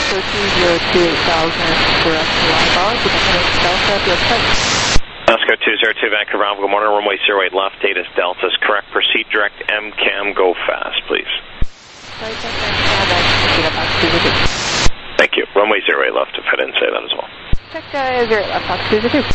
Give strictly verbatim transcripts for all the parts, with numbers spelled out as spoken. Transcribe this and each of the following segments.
Pasco two zero two eight thousand, direct to eyeball, give me heading Delta, your approach. Pasco two zero two, Vancouver, Alpha, good morning, runway zero eight left, data is Delta is correct, proceed direct M CAM, go fast, please. Right, M CAM, Pasco two zero two. Thank you, runway zero eight left, if I didn't say that as well. Check uh, zero eight left, Pasco two zero two.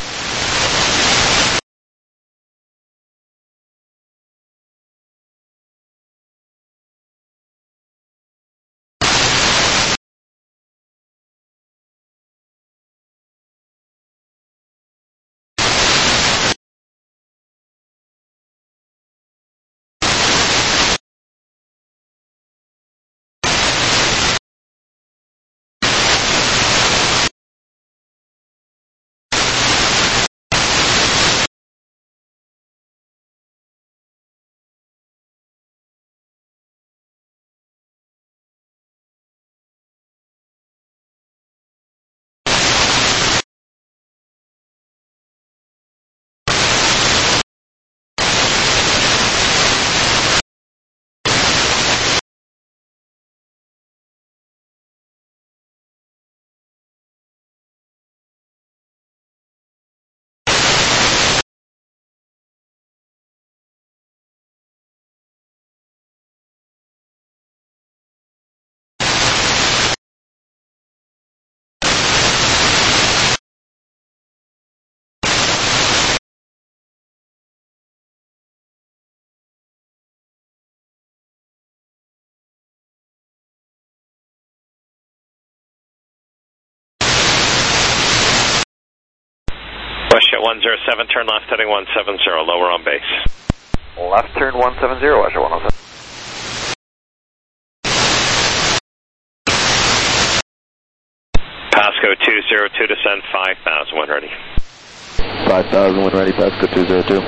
WestJet one zero seven, turn left heading one seven zero, lower on base. Left turn one seven zero, WestJet one oh seven. Pasco two zero two, descend five thousand, when ready. five thousand, when ready, Pasco two zero two.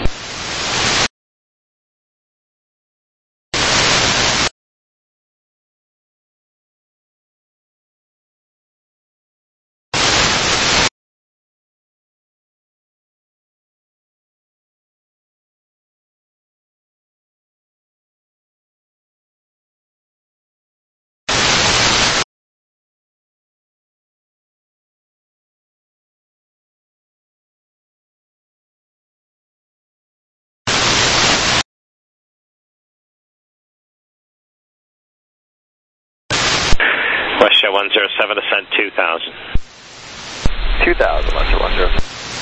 WestJet one zero seven, descend two thousand. two thousand, WestJet one zero seven.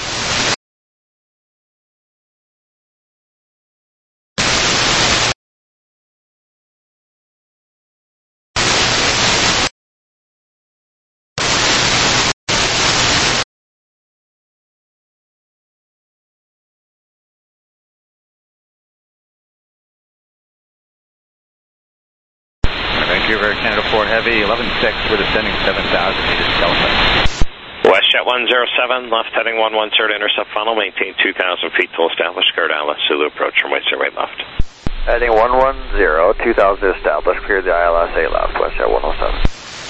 Vancouver, Canada four Heavy, eleven six, we're descending seven thousand meters Delta. WestJet one zero seven, left heading one one zero to intercept funnel, maintain two thousand feet till established, Gerd Alice, Zulu approach, runway zero eight left. Heading one one zero, two thousand established, clear the I L S eight left, WestJet one oh seven.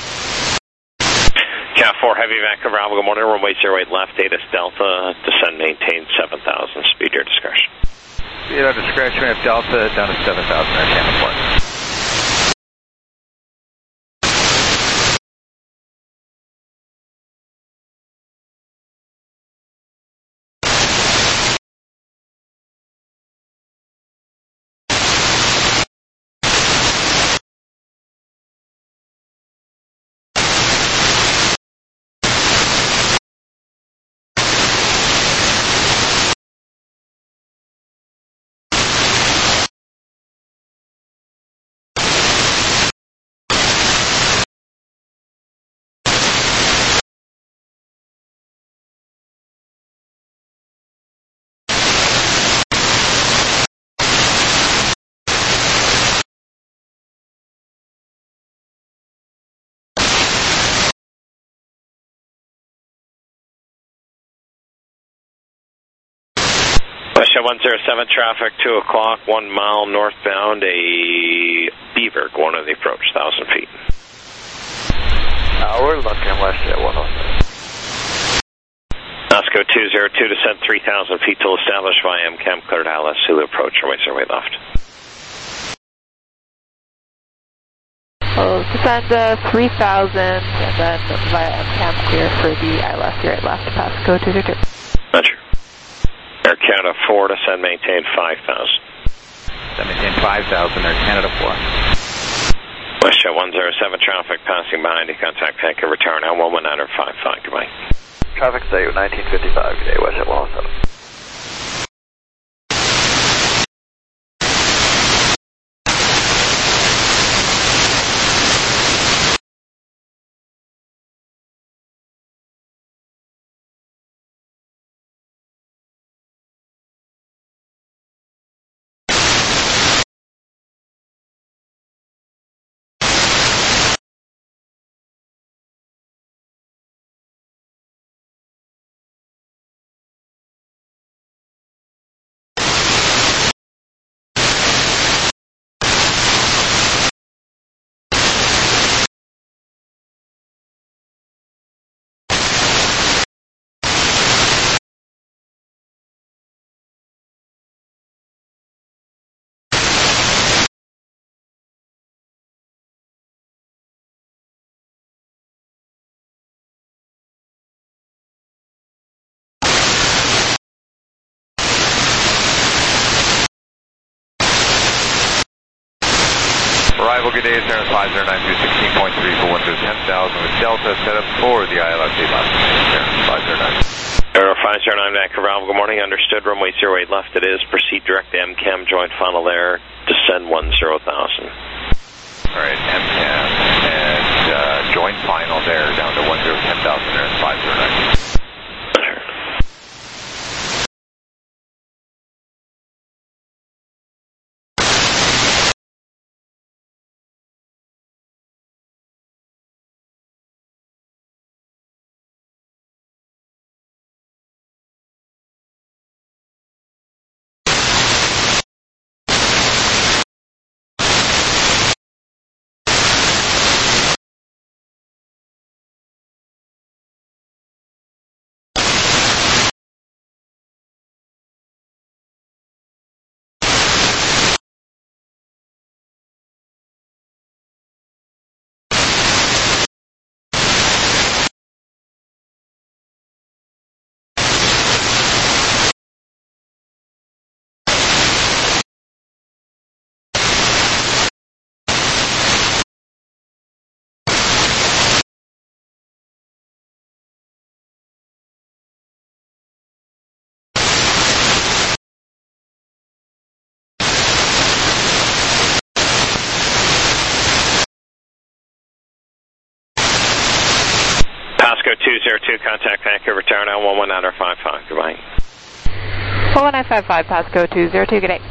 Cat four Heavy, Vancouver, Alpha, good morning, runway zero eight left, data is Delta, descend, maintain seven thousand, speed your discretion. Speed our discretion, we have Delta down to seven thousand, our Canada four. WestJet one zero seven, traffic, two o'clock, one mile northbound, a Beaver going on the approach, one thousand feet. Uh, we're looking at WestJet one oh seven. Pasco two zero two, descend three thousand feet till established via M CAM, cleared I L S, Zulu approach, runway zero eight left. We'll descend uh, three thousand and then via M CAM clear for the I L S zero eight left, Pasco two two two. Roger. Air Canada four, descend, maintain five thousand. Descend, maintain five thousand, Air Canada four. WestJet one zero seven, traffic passing behind you, contact Vancouver Tower now, one one nine five five, goodbye. Traffic say nineteen fifty-five, good day, WestJet one oh seven. Arrival, good day, Sarah five zero nine two, sixteen point three for windows ten thousand with Delta set up for the I L S eight left. Sarah five zero nine. Aero five zero nine, Vancouver Alpha, good morning, understood, runway zero eight left it is, proceed direct to M CAM, joint funnel there, descend one zero thousand. Alright, M CAM and uh, joint final there, down to one zero ten thousand there, five zero nine. Pasco two zero two, contact Vancouver Tower now, one one nine five five, goodbye. one one nine five five, Pasco two zero two, good day.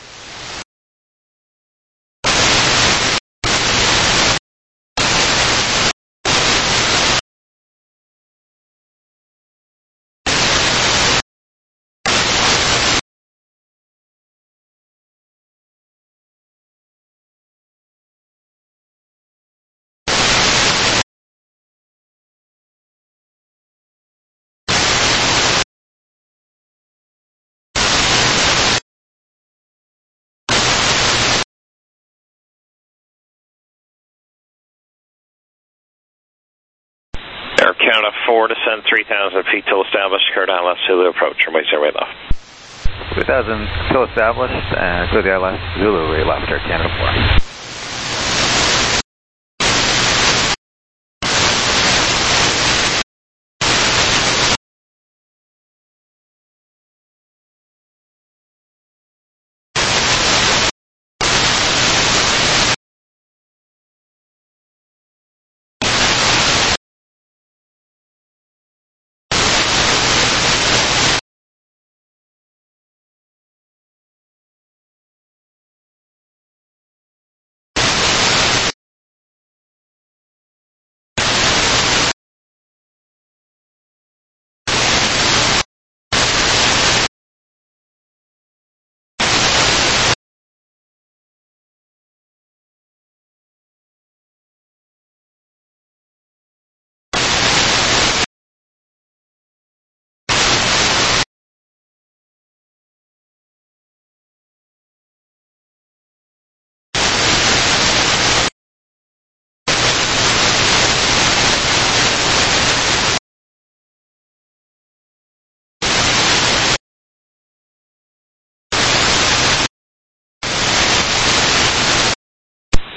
Air Canada four, descend three thousand feet till established, Kurt I L S Zulu approach, runway zero eight left. two thousand still established, and clear the I L S Zulu left, Air Canada four.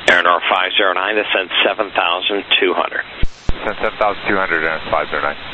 Air five zero nine, descend seven thousand two hundred. Descend seven thousand two hundred and five zero nine.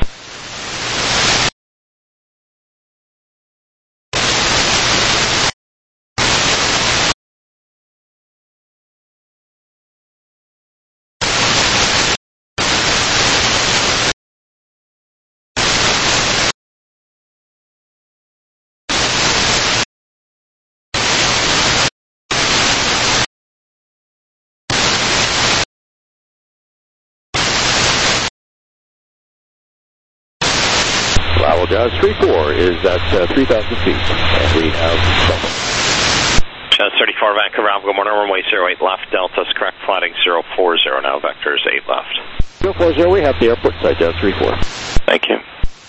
Bravo Jazz three four is at uh, three thousand feet, and we have Jazz thirty-four, Vancouver, Alpha, good morning, runway zero eight left, Delta's correct, flighting zero four zero now, vectors eight left. zero four zero, we have the airport side, Jazz three four. Thank you.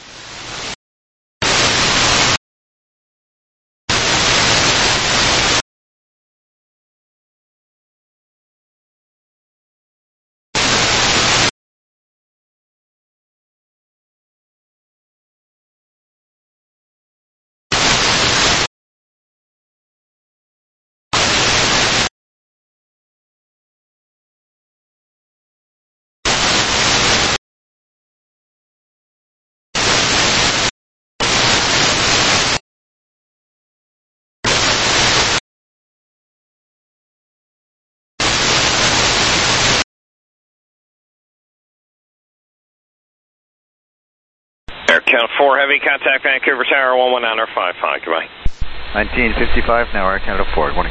Air Count four, heavy contact, Vancouver Tower, one one nine five five, goodbye. nineteen fifty-five now, Air Canada four, good morning.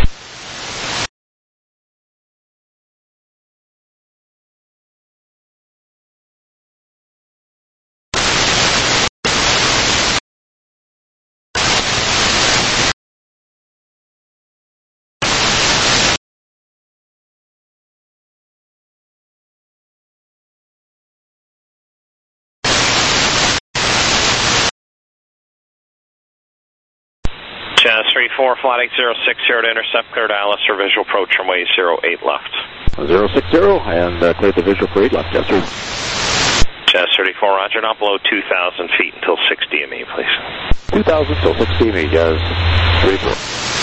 Jazz three four, flighting zero six zero to intercept, clear to Alice for visual approach, runway zero eight left. zero six zero, and uh, clear the visual for eight left, yes sir. Jazz thirty-four, roger, not below two thousand feet until six D M E, please. two thousand till six D M E, Jazz three four.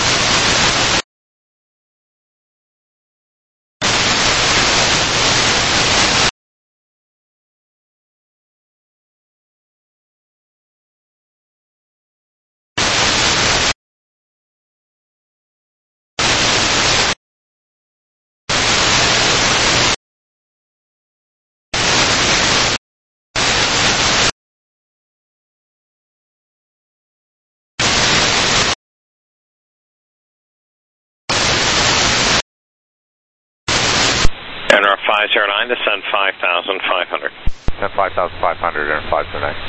N R five zero nine, descend five thousand five hundred. Descend five thousand five hundred and five zero nine.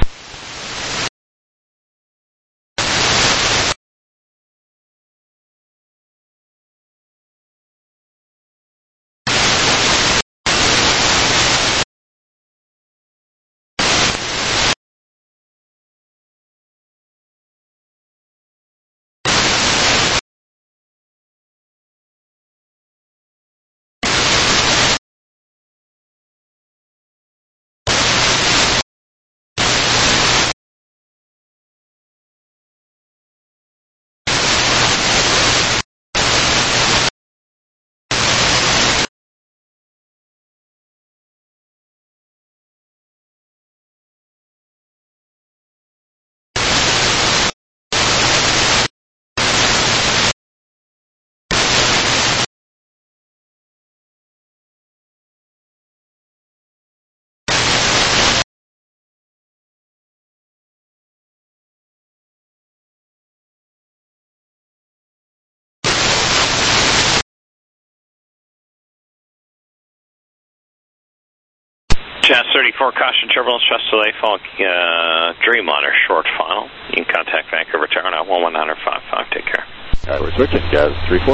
Jazz thirty-four, caution turbulence, stress delay, fog, uh, Dreamliner, short final. You can contact Vancouver Tower now, one one nine five five, take care. All right, we're switching, Jazz three four.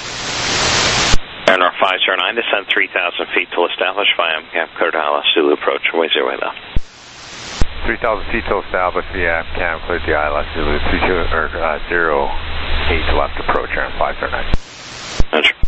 N R five zero nine, descend three thousand feet till established via M CAM, clear to Alice, Zulu approach, runway zero eight left. three thousand feet till established via M CAM, clear to the I L S Zulu, or, uh, zero eight left approach, Air five zero nine. Roger.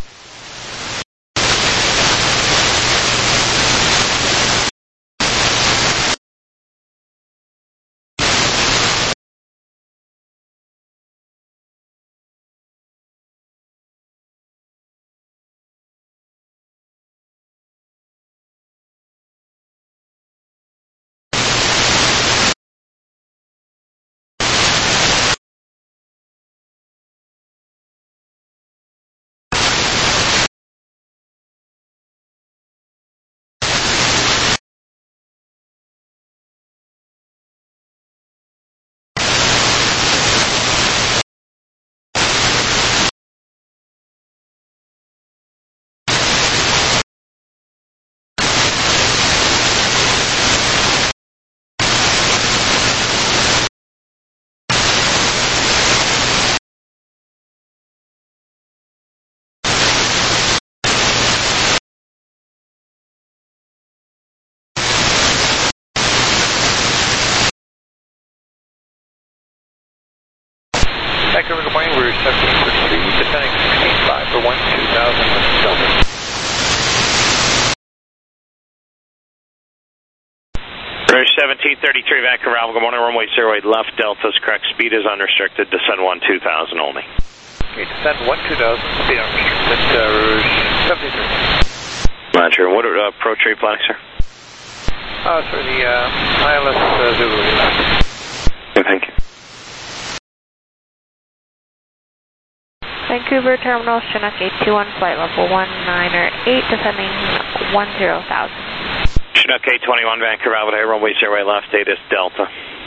seventeen thirty-three Vancouver Alpha, good morning, runway zero eight left, Delta's correct speed is unrestricted, descend one two thousand only. Okay, descend one two thousand, speed unrestricted, uh, seventy-three. Roger, what uh, approach are you planning, sir? Uh, for the uh, I L S uh, Zulu left. Okay, thank you. Vancouver Terminal, Chinook eight two one, flight level one niner eight, descending one zero thousand. Chinook eight twenty-one, Vancouver Alpha, runway zero eight left, data is Delta.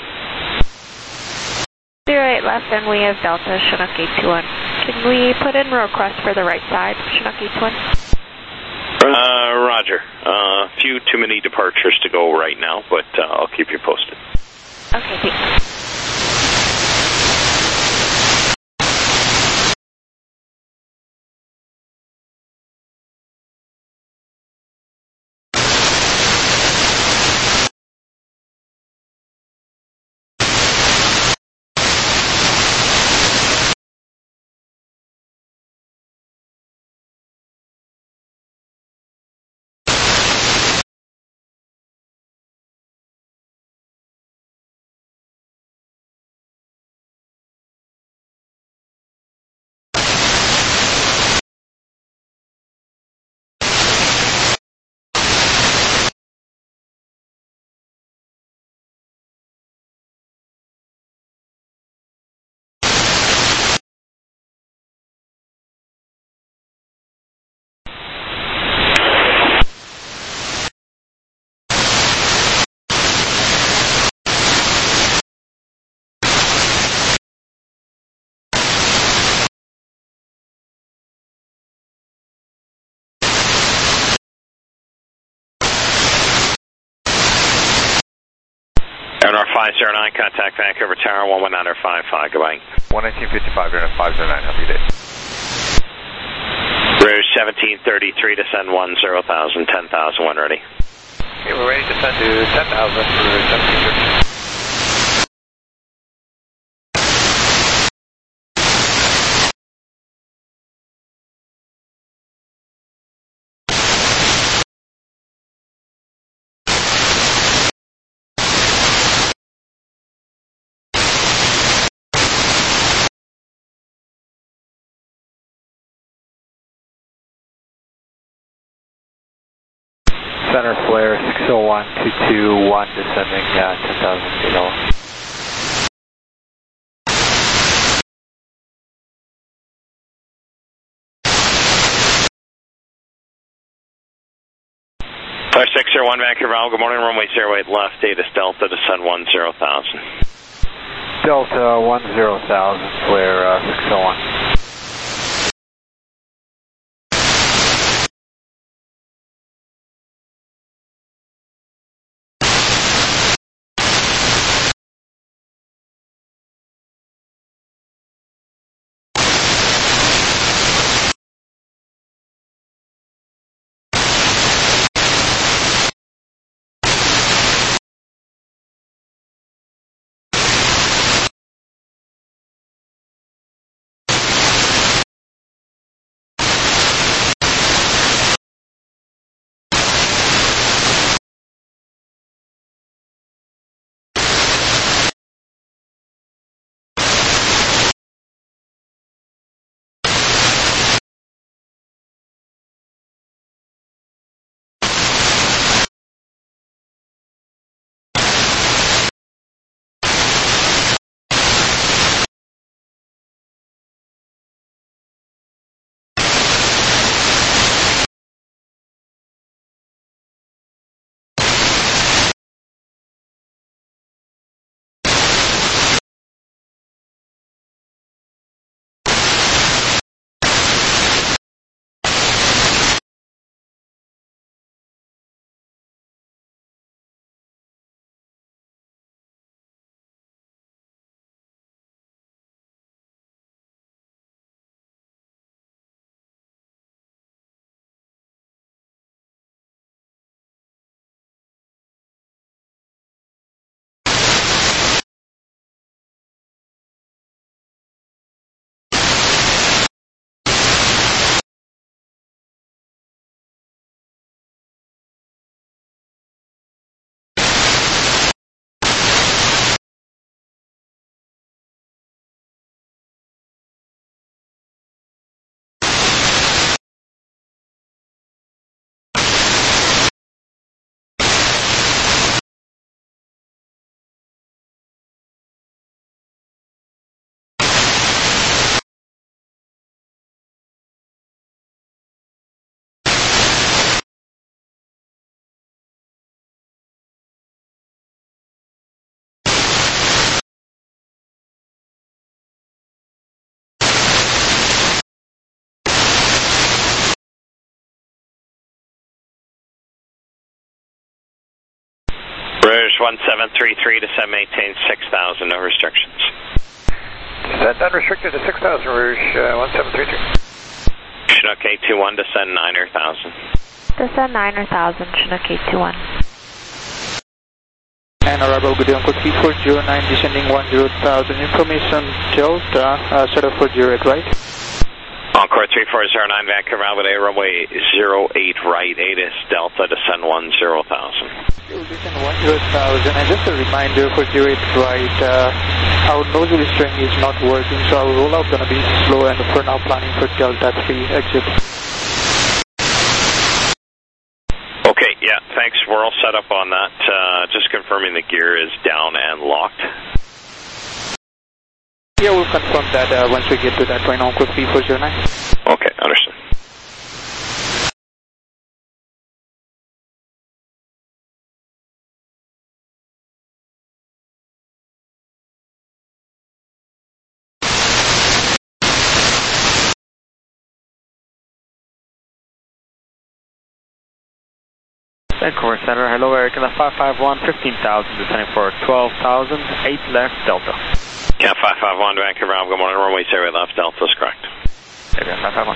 zero eight left, and we have Delta, Chinook eight two one. Can we put in a request for the right side, Chinook eight two one? Uh, roger. A uh, few too many departures to go right now, but uh, I'll keep you posted. Okay, thanks. N R five zero nine, contact Vancouver Tower, one one nine five five, goodbye. one nineteen fifty-five, five zero nine, happy day. Rouge seventeen thirty-three, descend one zero thousand, ten thousand, when ready. Okay, we're ready to descend to ten thousand for seventeen thirty. Center flare six oh one two two one, descending uh, ten thousand feet level. Flare six zero one, Vancouver Alpha, good morning, runway zero eight left, data Delta, descend one zero thousand. Delta one zero thousand, flare uh, six oh one. Rouge one seven three three, descend maintain six thousand, no restrictions. Descend unrestricted to six thousand, Rouge uh, one seven three three. Chinook eight two one, descend niner thousand. Descend niner thousand, Chinook eight two one. And arrival good day on code three four zero nine, descending one zero thousand, information Delta, uh, set up for zero eight right. Encore three four zero nine, Vancouver Albany, runway zero eight right, eight is Delta, descend one zero thousand. Descend one zero thousand, and just a reminder for zero eight right, uh, our nose restraint is not working, so our rollout going to be slow, and for now planning for Delta three exit. Okay, yeah, thanks. We're all set up on that. Uh, just confirming the gear is down and locked. Yeah, we'll confirm that uh, once we get to that point on code three four zero nine. Okay, understood. Vancouver Center, hello Eric, in the five five one, fifteen thousand, descending for twelve thousand, eight left, Delta. Cat five five one, Vancouver, good morning, runway zero left, Delta is correct. Okay, five five one.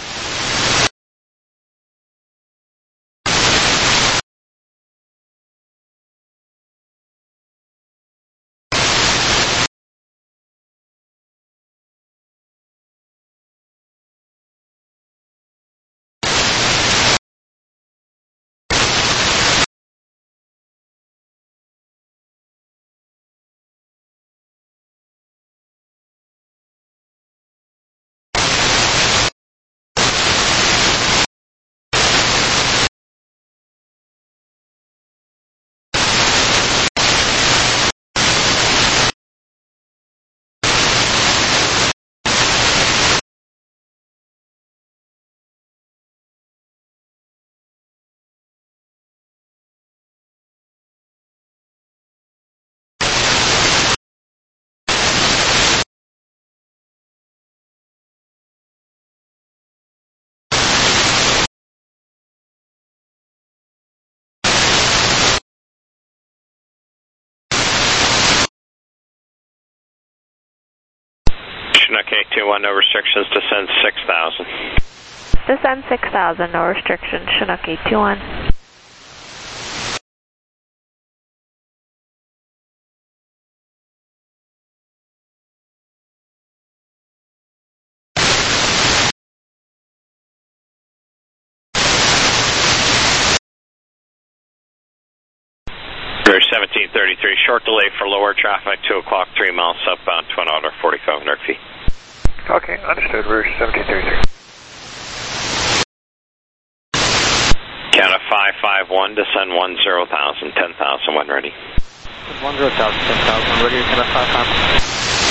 Chinook eight two one, no restrictions, descend six thousand. Descend six thousand, no restrictions, Chinook eight two one. Rouge seventeen thirty-three, short delay for lower traffic, two o'clock, three miles southbound, twin otter, forty-five hundred feet. Okay, understood, Rouge seventeen thirty-three. Count of five five one, descend one zero thousand, ten thousand, when ready. one zero thousand, ten thousand, ready, count of five five one.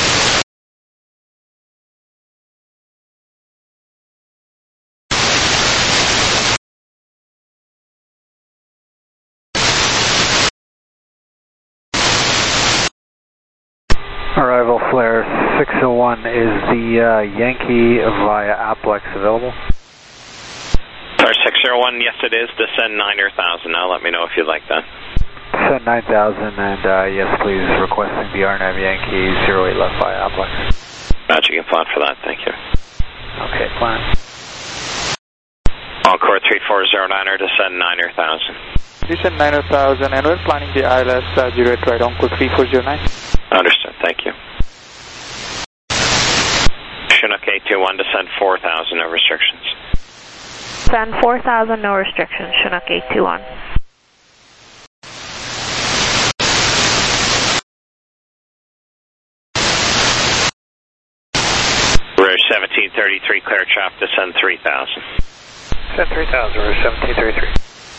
Arrival flare six oh one, is the uh, Yankee via Aplex available? Sorry, six zero one, yes it is, descend niner thousand, now let me know if you'd like that. Descend nine thousand, and uh, yes please, requesting the R N A V Yankee zero eight left via Aplex. Roger, you can plan for that, thank you. Okay, plan. Encore three four zero niner, descend niner thousand. Descend niner thousand, and we're planning the I L S uh, zero eight right on code three four zero nine. Understood, thank you. Chinook eight two one, descend four thousand, no restrictions. Descend four thousand, no restrictions, Chinook eight two one. Rouge seventeen thirty-three, clear traffic, descend three thousand. Descend three thousand, Rouge seventeen thirty-three.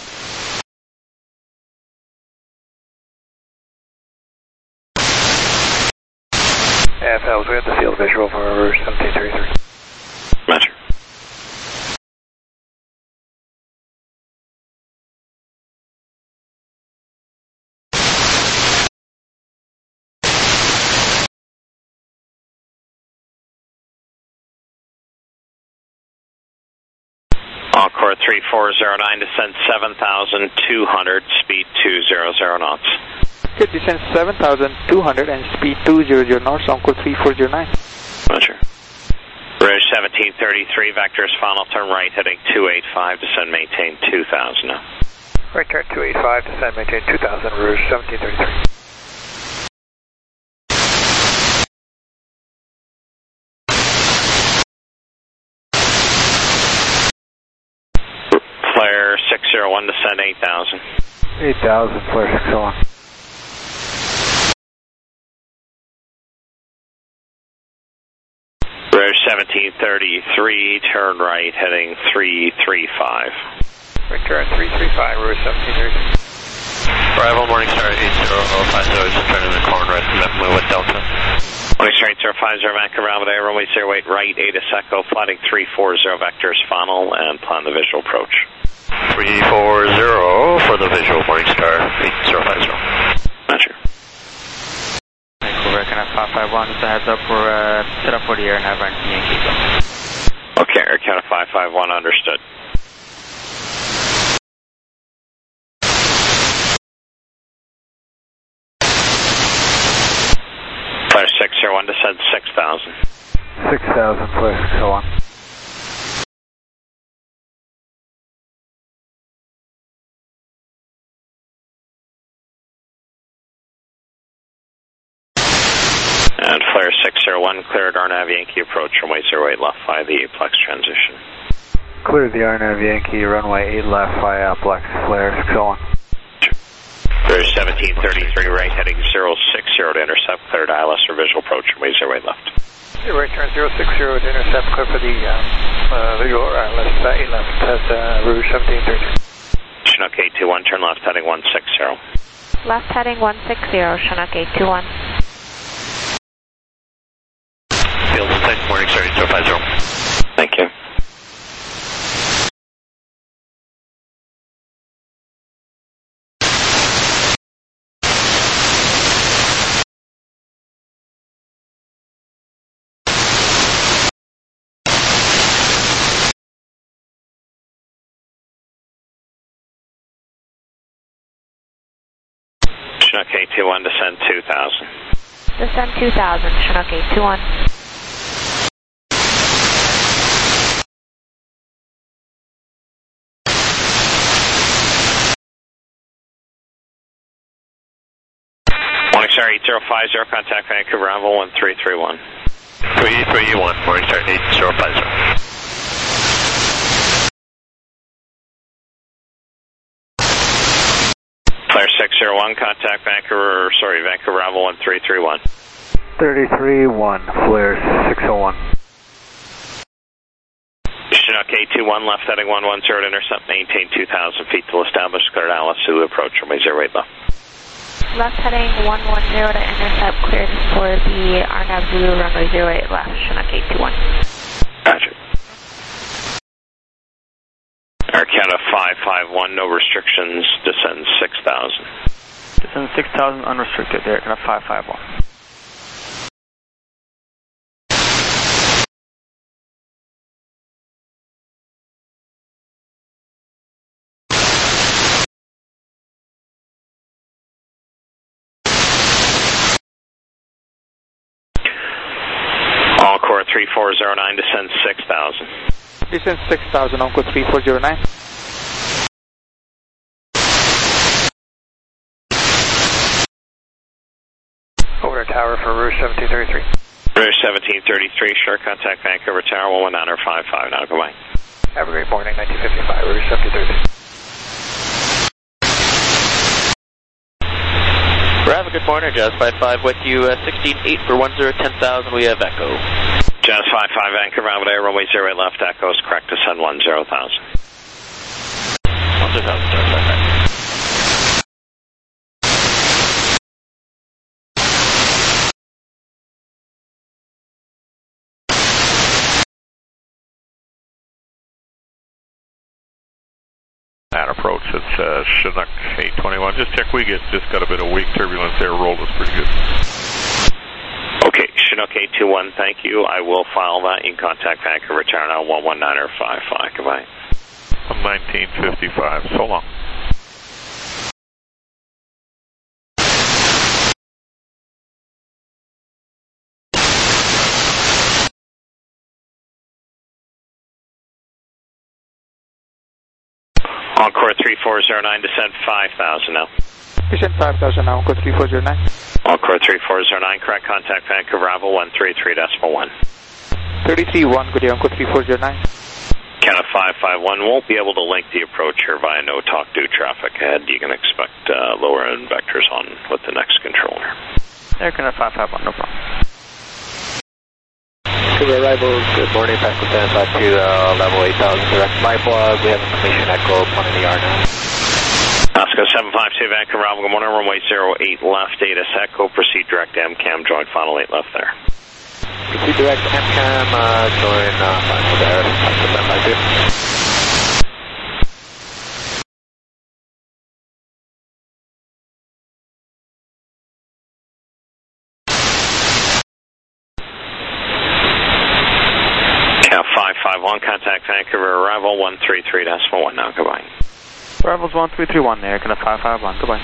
F Ls, we have the field visual for Rouge seventeen thirty-three. Roger. Encore three four zero nine, descend seven thousand two hundred, speed two hundred knots. Okay, descend seven thousand two hundred and speed two hundred knots, Encore three four zero nine. Roger. Rouge seventeen thirty-three, vectors final turn right, heading two eight five, descend maintain two thousand now. Right turn two eight five, descend maintain two thousand, Rouge seventeen thirty-three. Flare six zero one, descend eight thousand. eight thousand, flare six zero one. Rouge seventeen thirty-three, turn right, heading three three five. Right turn three three five, Rouge seventeen thirty-three. Arrival Morningstar eight zero five zero, just turning the corner right to left, move with Delta. Morningstar eight zero five zero, Vancouver Alpha, runway zero eight right, eight Echo, plotting three four zero vectors final, and plan the visual approach. three four zero for the visual, Morningstar eight zero five zero. Roger. Vancouver, can I five five one, just a heads up, we're uh, set up for the air nav and Yankee. Okay, Air Canada five five one, understood. Flare six zero one, descend six thousand. six thousand, flare six zero one. And flare six zero one, cleared R NAV Yankee approach, runway zero eight left via the Aplex transition. Cleared the R NAV Yankee, runway eight left via Aplex, flare six zero one. Rouge seventeen thirty-three, right, heading zero six zero to intercept, cleared I L S for visual approach, runway zero eight left. Right turn zero six zero to intercept, clear for the um, uh, visual I L S eight left, has uh, Rouge seventeen thirty-three. Chinook eight two one, turn left, heading one six zero. Left heading one six zero, Chinook eight two one. Field insight, Morningstar eight zero five zero. Thank you. Chinook eight two one, descend two thousand. Descend two thousand, Chinook eight two one. Morningstar eight zero five zero, contact Vancouver Alpha one three three one. three three one, Morningstar eight zero five zero. Flare six zero one, contact Vancouver, sorry, Vancouver Alpha one three three one. thirty-three one, flare six zero one. Chinook eight two one, left heading one one zero to intercept, maintain two thousand feet till established, cleared Alice Zulu approach, runway zero eight left. Left heading one one zero to intercept, cleared for the R NAV Zulu, runway zero eight left, Chinook eight two one. Roger. Air Canada five five one, no restrictions, descend six thousand. Descend six thousand unrestricted, Air Canada five five one. Encore three four zero nine, descend six thousand. Descend six thousand, Encore three four zero nine. Over to tower for Rouge seventeen thirty-three. Rouge seventeen thirty-three, sure, contact Vancouver Tower one one nine five five, now goodbye. Have a great morning, nineteen fifty-five, Rouge seventeen thirty-three. Bravo, good morning, Jazz five five with you, uh, sixteen eight for one zero ten thousand, we have Echo. Jazz five five, Vancouver Alpha, runway zero eight left, Echo is correct, descend one zero thousand. one zero thousand, Jazz five five. That approach, it's uh, Chinook eight twenty-one. Just check, we get just got a bit of weak turbulence there, rolled us pretty good. Okay, Chinook eight two one, thank you. I will file that in contact Vancouver Tower now one one nine five five, goodbye. nineteen fifty-five. So long. Encore three four zero nine, descend five thousand now. Descend five thousand now, Encore three four zero nine. Encore three four zero nine, correct contact Vancouver Bravo one three three decimal one. thirty-three one, good day, Encore three four zero nine. Canada five five one, won't be able to link the approach here via no talk due traffic ahead. You can expect uh, lower end vectors on with the next controller. Air Canada five five one, no problem. Vancouver arrivals, good morning, Pascal ten five two, uh, level eight thousand, direct my blog, we have information echo, plenty of the R now. Oscar seven five two, Vancouver Bravo, good morning, runway zero eight left, data echo, proceed direct M CAM, join final eight left there. Proceed direct M CAM, uh, join uh, final there, Pascal ten five two. five five one, contact Vancouver arrival one three three decimal one now, goodbye. Arrivals one three three one there, Canada five five one, goodbye.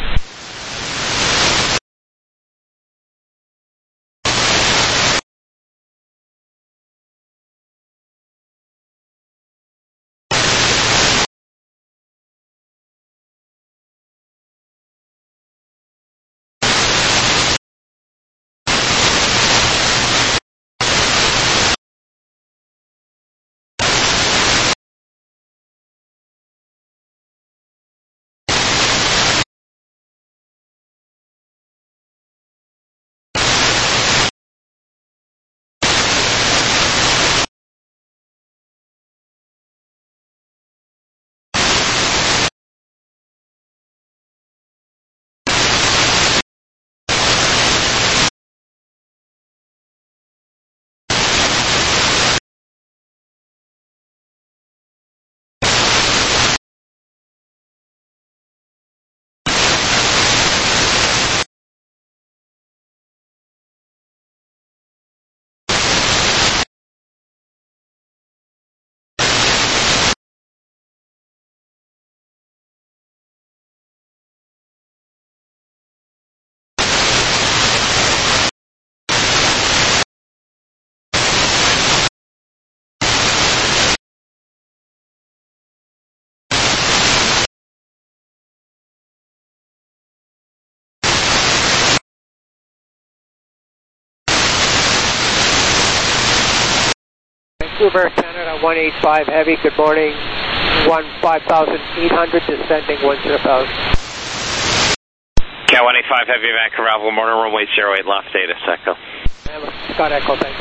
Vancouver, Canada one eight five heavy, good morning, one five thousand eight hundred, descending one zero thousand. Cat one eight five heavy, Vancouver Bravo, good morning, runway zero eight left, data echo. Scott Echo, thanks.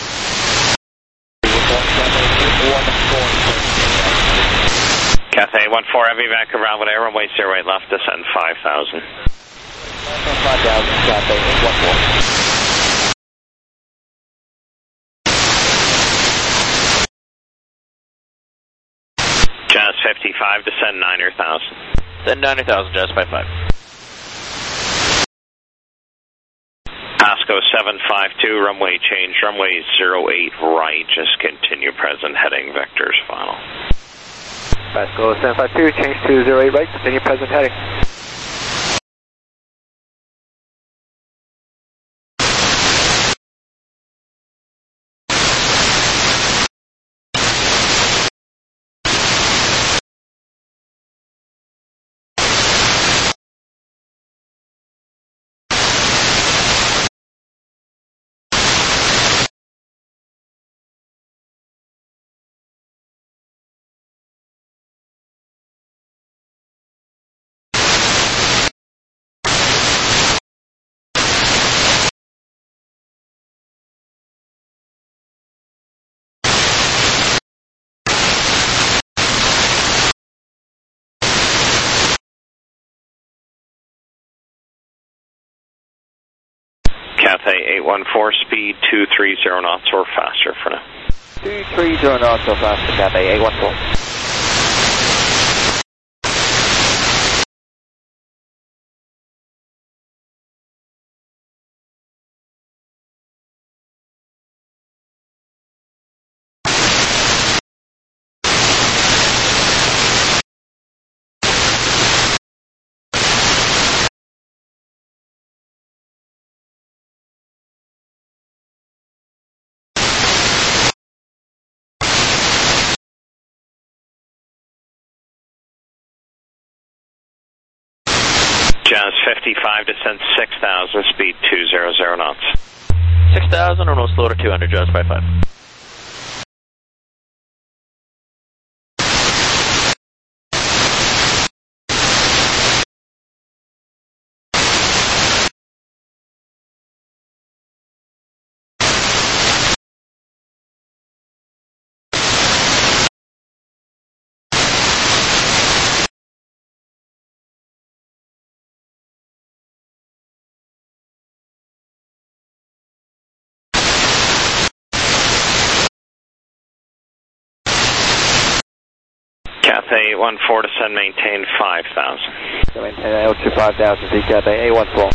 Cathay one four heavy, Vancouver Bravo, air runway zero eight left, descend five thousand. five thousand, Cathay one four. Jazz fifty-five, descend niner thousand. Then niner thousand, Jazz five five. Pasco seven five two, runway change, runway zero eight right, just continue present, heading vectors final. Pasco seven five two, change to zero eight right, continue present heading. Cathay eight one four, speed two three zero knots or faster for now. two three zero knots or faster, Cathay eight one four. Jazz fifty-five, descend six thousand, speed two hundred knots. six thousand, or no slow to two hundred, Jazz five five. Cathay eight one four, descend, maintain five thousand. Maintain altitude five thousand feet, Cathay eight one four.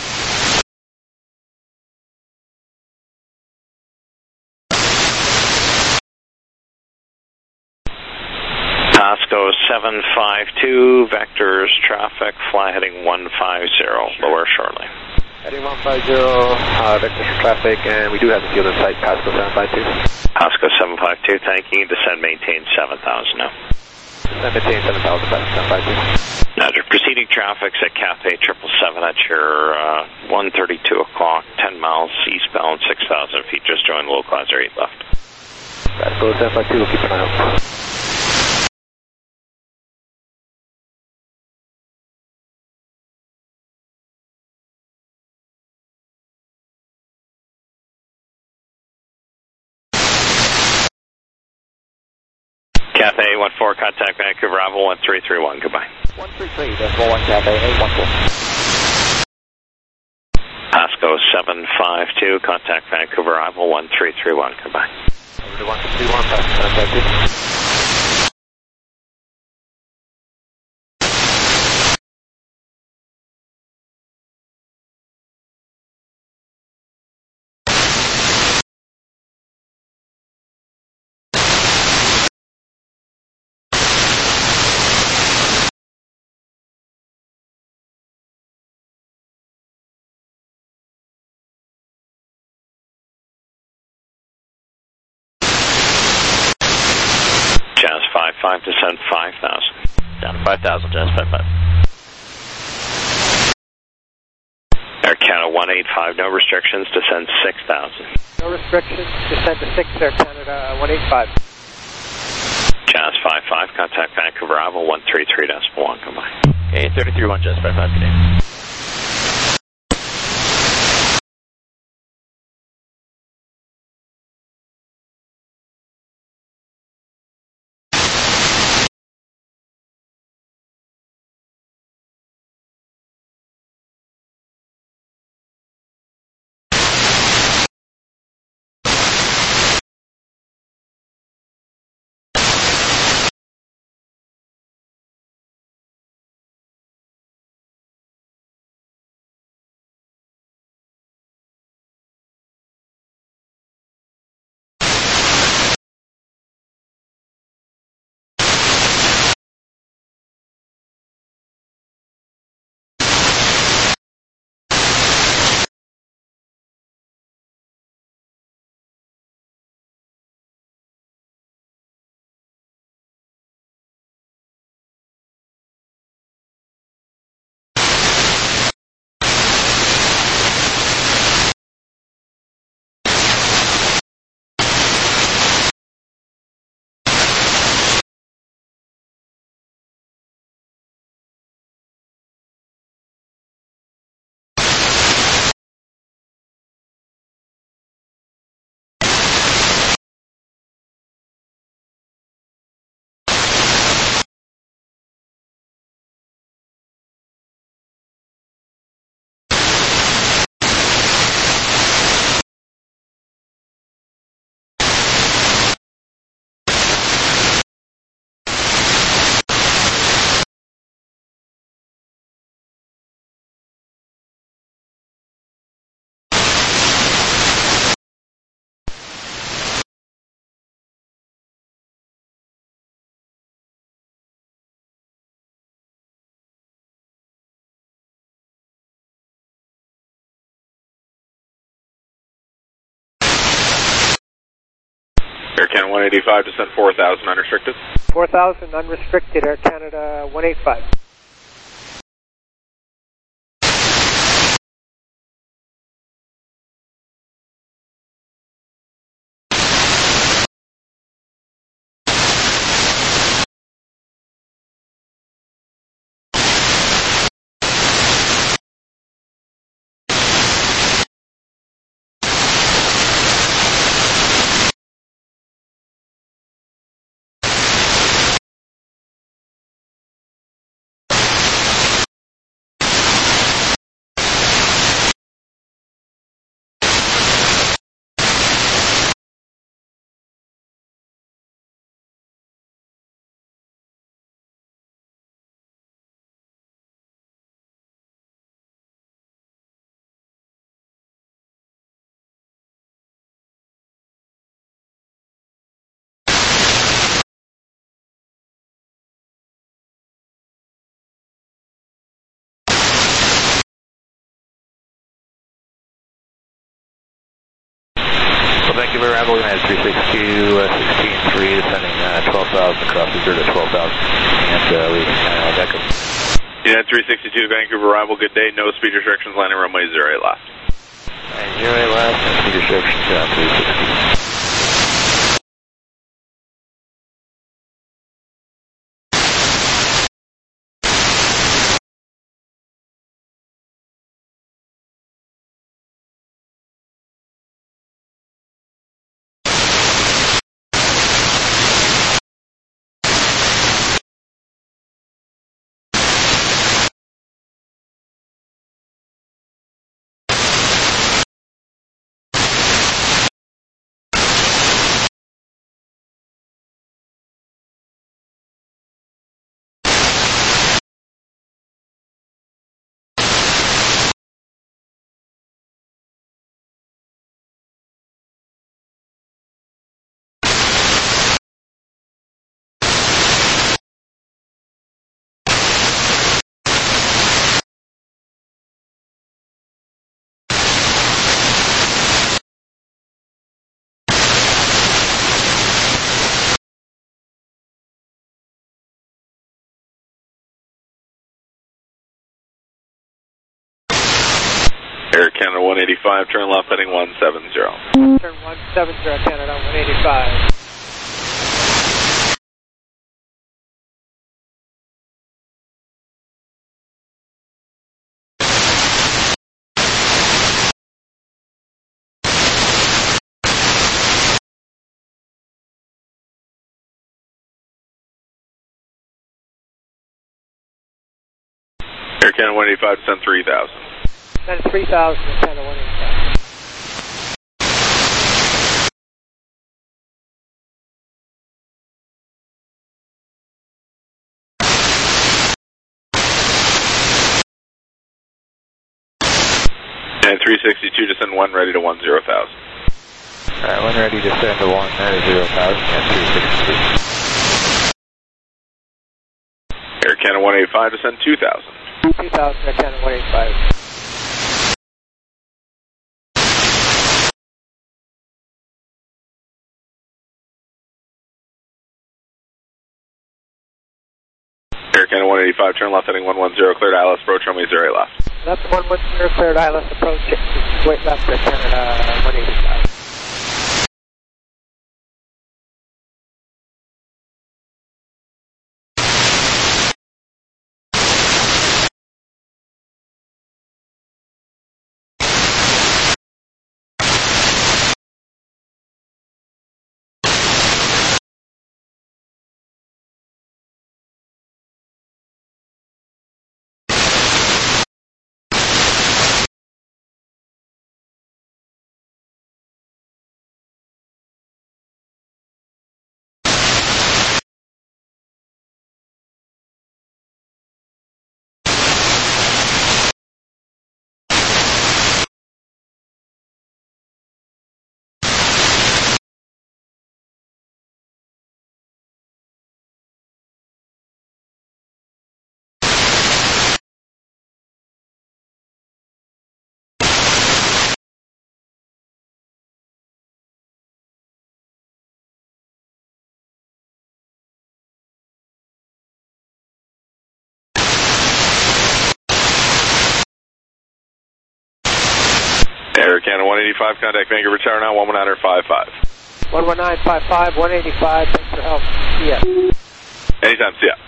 Pasco seven five two, vectors, traffic, fly heading one five zero, lower shortly. Heading one five zero, uh, vectors traffic, and we do have the field in sight, Pasco seven five two. Pasco seven five two, thank you, descend, maintain seven thousand now. Maintain seven thousand, seven five two. Now, the proceeding traffic's at Cathay triple seven at your uh, one thirty-two o'clock, ten miles eastbound, six thousand feet, just joined localizer eight left. Pasco seven five two, we'll keep an eye out. Cathay eight one four, contact Vancouver, Bravo one three three one, goodbye. one three three, decimal one, Cathay eight one four. Pasco seven five two, contact Vancouver, Bravo one three three one, goodbye. Over to one three one, Pasco seven five two. Jazz five five, descend five thousand. Down to five thousand, Jazz five five. Air Canada one eight five, no restrictions, descend six thousand. No restrictions, descend to six, Air Canada one eight five. Jazz five five, contact Vancouver, Bravo one three three decimal one, goodbye. Okay, thirty-three one, Jazz five five today. Air Canada one eighty-five, descend four thousand unrestricted. four thousand unrestricted, Air Canada one eight five. Vancouver Rebel, United three six two, uh, sixteen three, descending uh, twelve thousand, crossing zero to twelve thousand, and uh, leaving uh, Deco. United three sixty-two, Vancouver Arrival, good day, no speed restrictions, landing runway zero eight left. Nine zero eight left, no speed restrictions, uh, three sixty. Air Canada one eighty-five, turn left heading one seven zero. Turn one seven zero, Canada one eighty-five. Air Canada one eighty-five, descend three thousand. Then three thousand, Canada one eighty-five. And three sixty-two, descend one, ready to one zero thousand. Alright, one ready to descend to one, uh, zero thousand, and three sixty-two. Air Canada one eighty-five, descend two thousand. two thousand, Air Canada one eighty-five. Air Canada one eighty-five, turn left heading one one zero, cleared I L S approach, runway zero eight left. Left one one zero, cleared I L S approach, wait left Air Canada one eighty-five. Air Canada one eighty-five, contact Vancouver Tower now, one one nine five five. one one nine five five, one eighty-five, thanks for help. See ya. Anytime, see ya.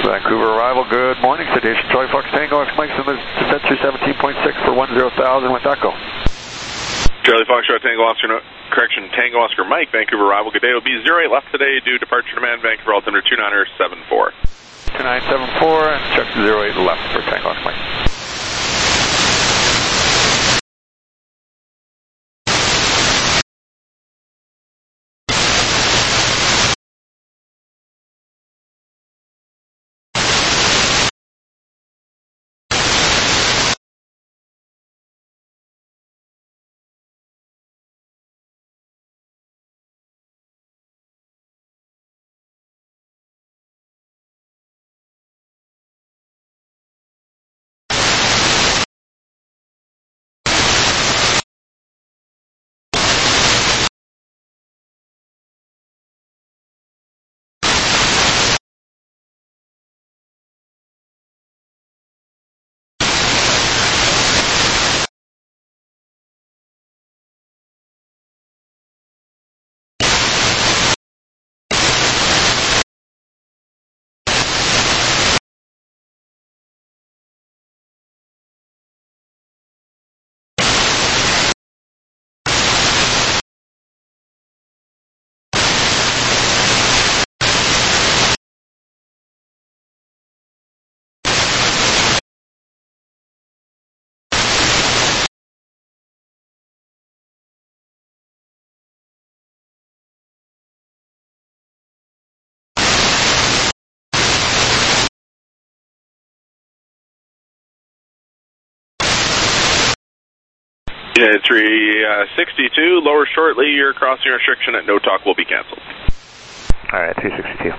Vancouver arrival, good morning. Sedation Charlie Fox Tango, X Mike, descent through seventeen point six for one zero thousand with Echo. Charlie Fox Tango Oscar, no, correction, Tango Oscar Mike, Vancouver arrival, good day. Will be zero eight left today, due departure demand, Vancouver altimeter two nine seven four. two nine seven four, and check zero eight left for Tango Oscar Mike. Unit three sixty-two, lower shortly, your crossing restriction at no talk will be canceled. Alright, three sixty-two.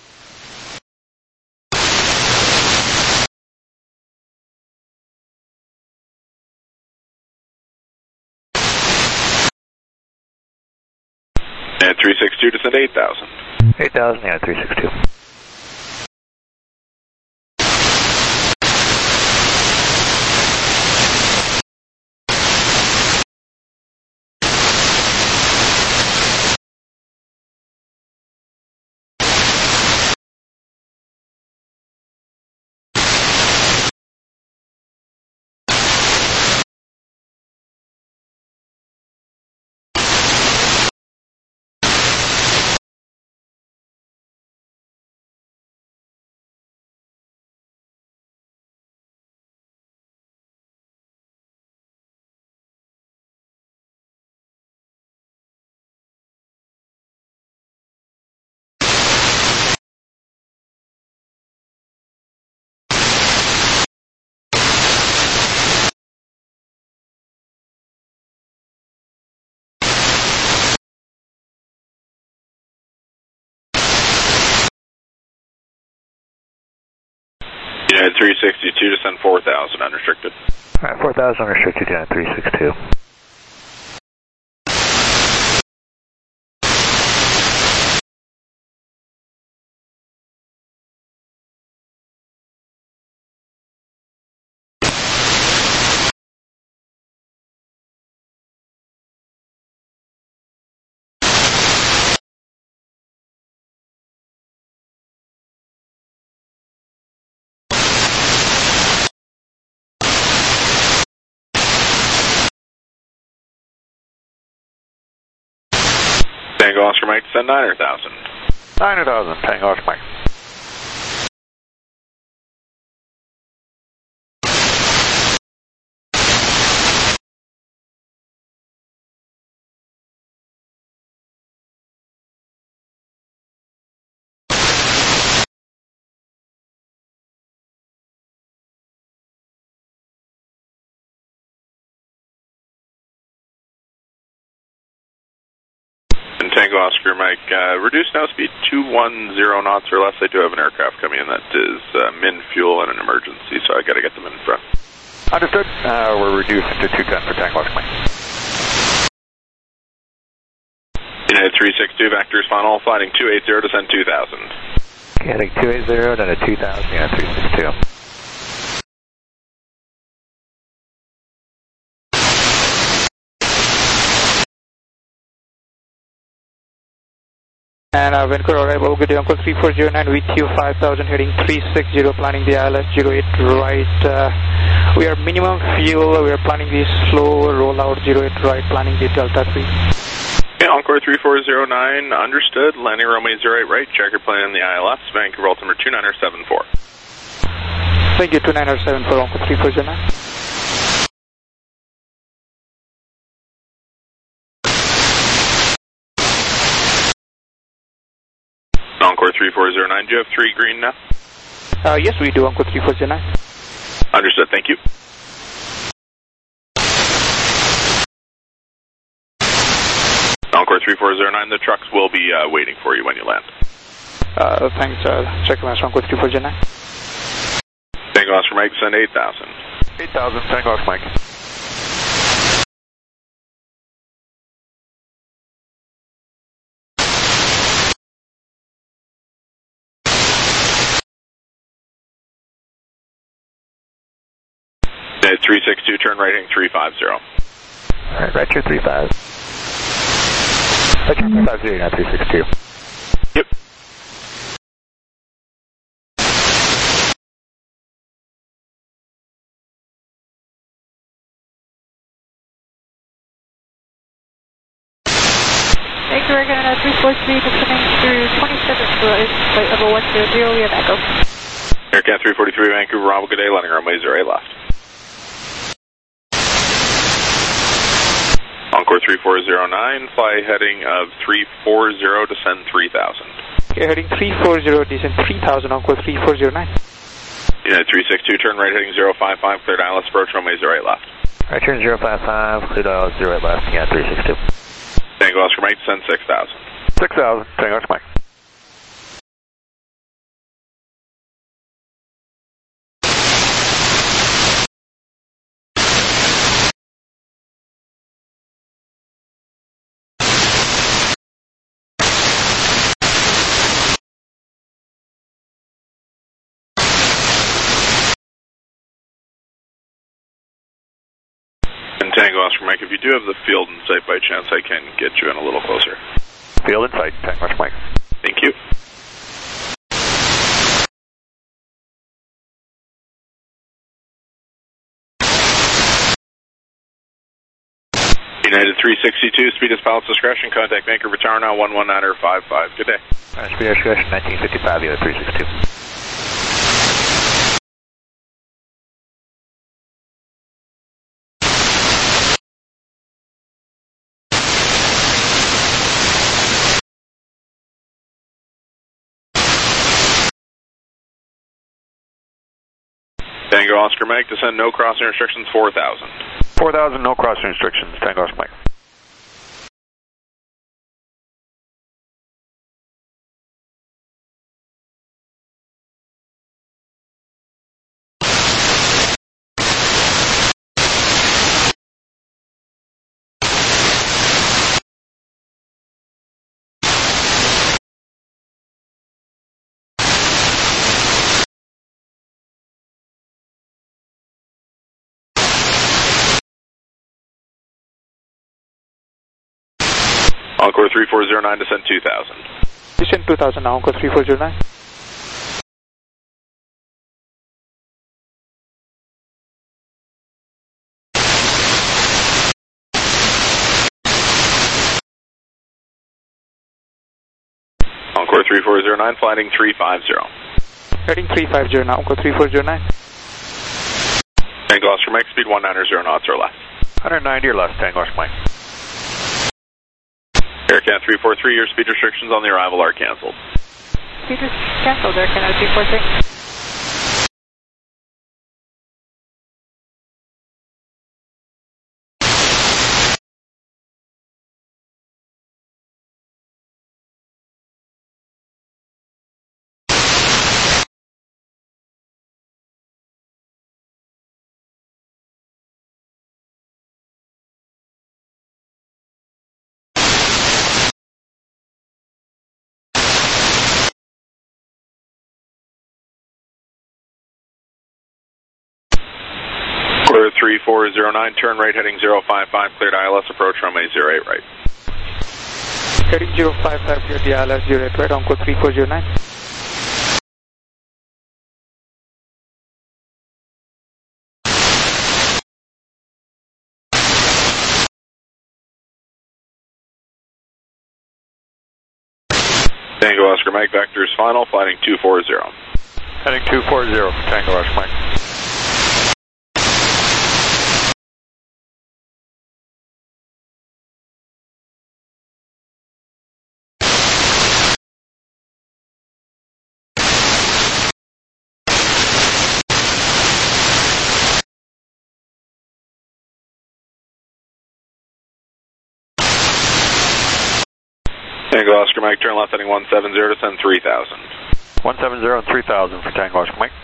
And three sixty-two, descend eight thousand. eight thousand, yeah, three sixty-two. Unit three sixty-two, descend four thousand, unrestricted. Alright, four thousand unrestricted, Unit three sixty-two. Tango Oscar Mike, descend nine thousand. nine thousand, Tango Oscar Mike. Tango Oscar Mike, uh, reduce now speed two one zero knots or less. I do have an aircraft coming in that is uh, min fuel and an emergency, so I got to get them in front. Understood. Uh, we're reduced to two ten for Tango Oscar Mike. United three six two, vectors final, flighting two eighty, descend two thousand. Heading two eighty, then a two thousand, Unit three six two. And uh, Vancouver arrival, good day, Uncle three four zero nine, V T U five thousand, heading three six zero, planning the I L S zero eight right. Uh, we are minimum fuel, we are planning the slow rollout zero eight right, planning the Delta three. Okay, Encore three four zero nine, understood, landing runway zero eight right, check your plane in the I L S, Vancouver altimeter two nine seven four. Thank you, two nine seven four, Uncle three four zero nine. Encore three four zero nine, do you have three green now? Uh, yes, we do, Uncle three four zero nine. Understood, thank you. Encore three four zero nine, the trucks will be uh, waiting for you when you land. Uh, thanks, uh, check master, Uncle three four zero nine. Tango Oscar Mike, send eight thousand. eight thousand, Tango Oscar Mike. three six two, turn right, heading three five zero. Alright, right here, three five. Right here, three five zero, not three six two. Yep. Thank you, we're going to three four three, descending through twenty-seven, flight level one zero zero, we have Echo. Aircat three forty-three, Vancouver, Bravo, good day, landing runway zero eight left. Encore three four zero nine, fly heading of three four zero, descend three thousand. Okay, heading three four zero, descend three thousand, Encore three four zero nine. United three six two, turn right heading zero five five, cleared I L S approach, runway zero eight left. Right turn zero five five, cleared I L S zero eight left, yeah, three six two. Tango Oscar Mike, descend six thousand. six thousand, Tango Oscar Mike. Tango Oscar Mike, if you do have the field in sight by chance, I can get you in a little closer. Field in sight, Tango Oscar Mike. Thank you. United three sixty-two, speed is pilot's discretion, contact Vancouver Tower now, one one nine five five, good day. Alright, speed discretion, nineteen fifty-five, United three sixty-two. Tango Oscar Mike, descend no crossing restrictions, four thousand. four thousand, no crossing restrictions, Tango Oscar Mike. Encore three four zero nine, descend two thousand. Descend two thousand now, Encore three four zero nine. Encore three four zero nine, flying three five zero. Heading three five zero now, Encore three four zero nine. Tango Oscar Mike, speed one nine zero knots or less. one ninety or less, Tango Oscar Mike. Aircat three four three, your speed restrictions on the arrival are canceled. Speed is canceled, Aircat three four three. three four zero nine, turn right heading zero five five, cleared I L S approach runway zero eight right. Heading zero five five clear the I L S zero eight right, Encore three four zero nine. Tango Oscar Mike, vectors final, flighting two four zero. Heading two four zero for Tango Oscar Mike. Tango Oscar Mike, turn left heading one seven zero, descend three thousand. one seven zero and three thousand for Tango Oscar Mike.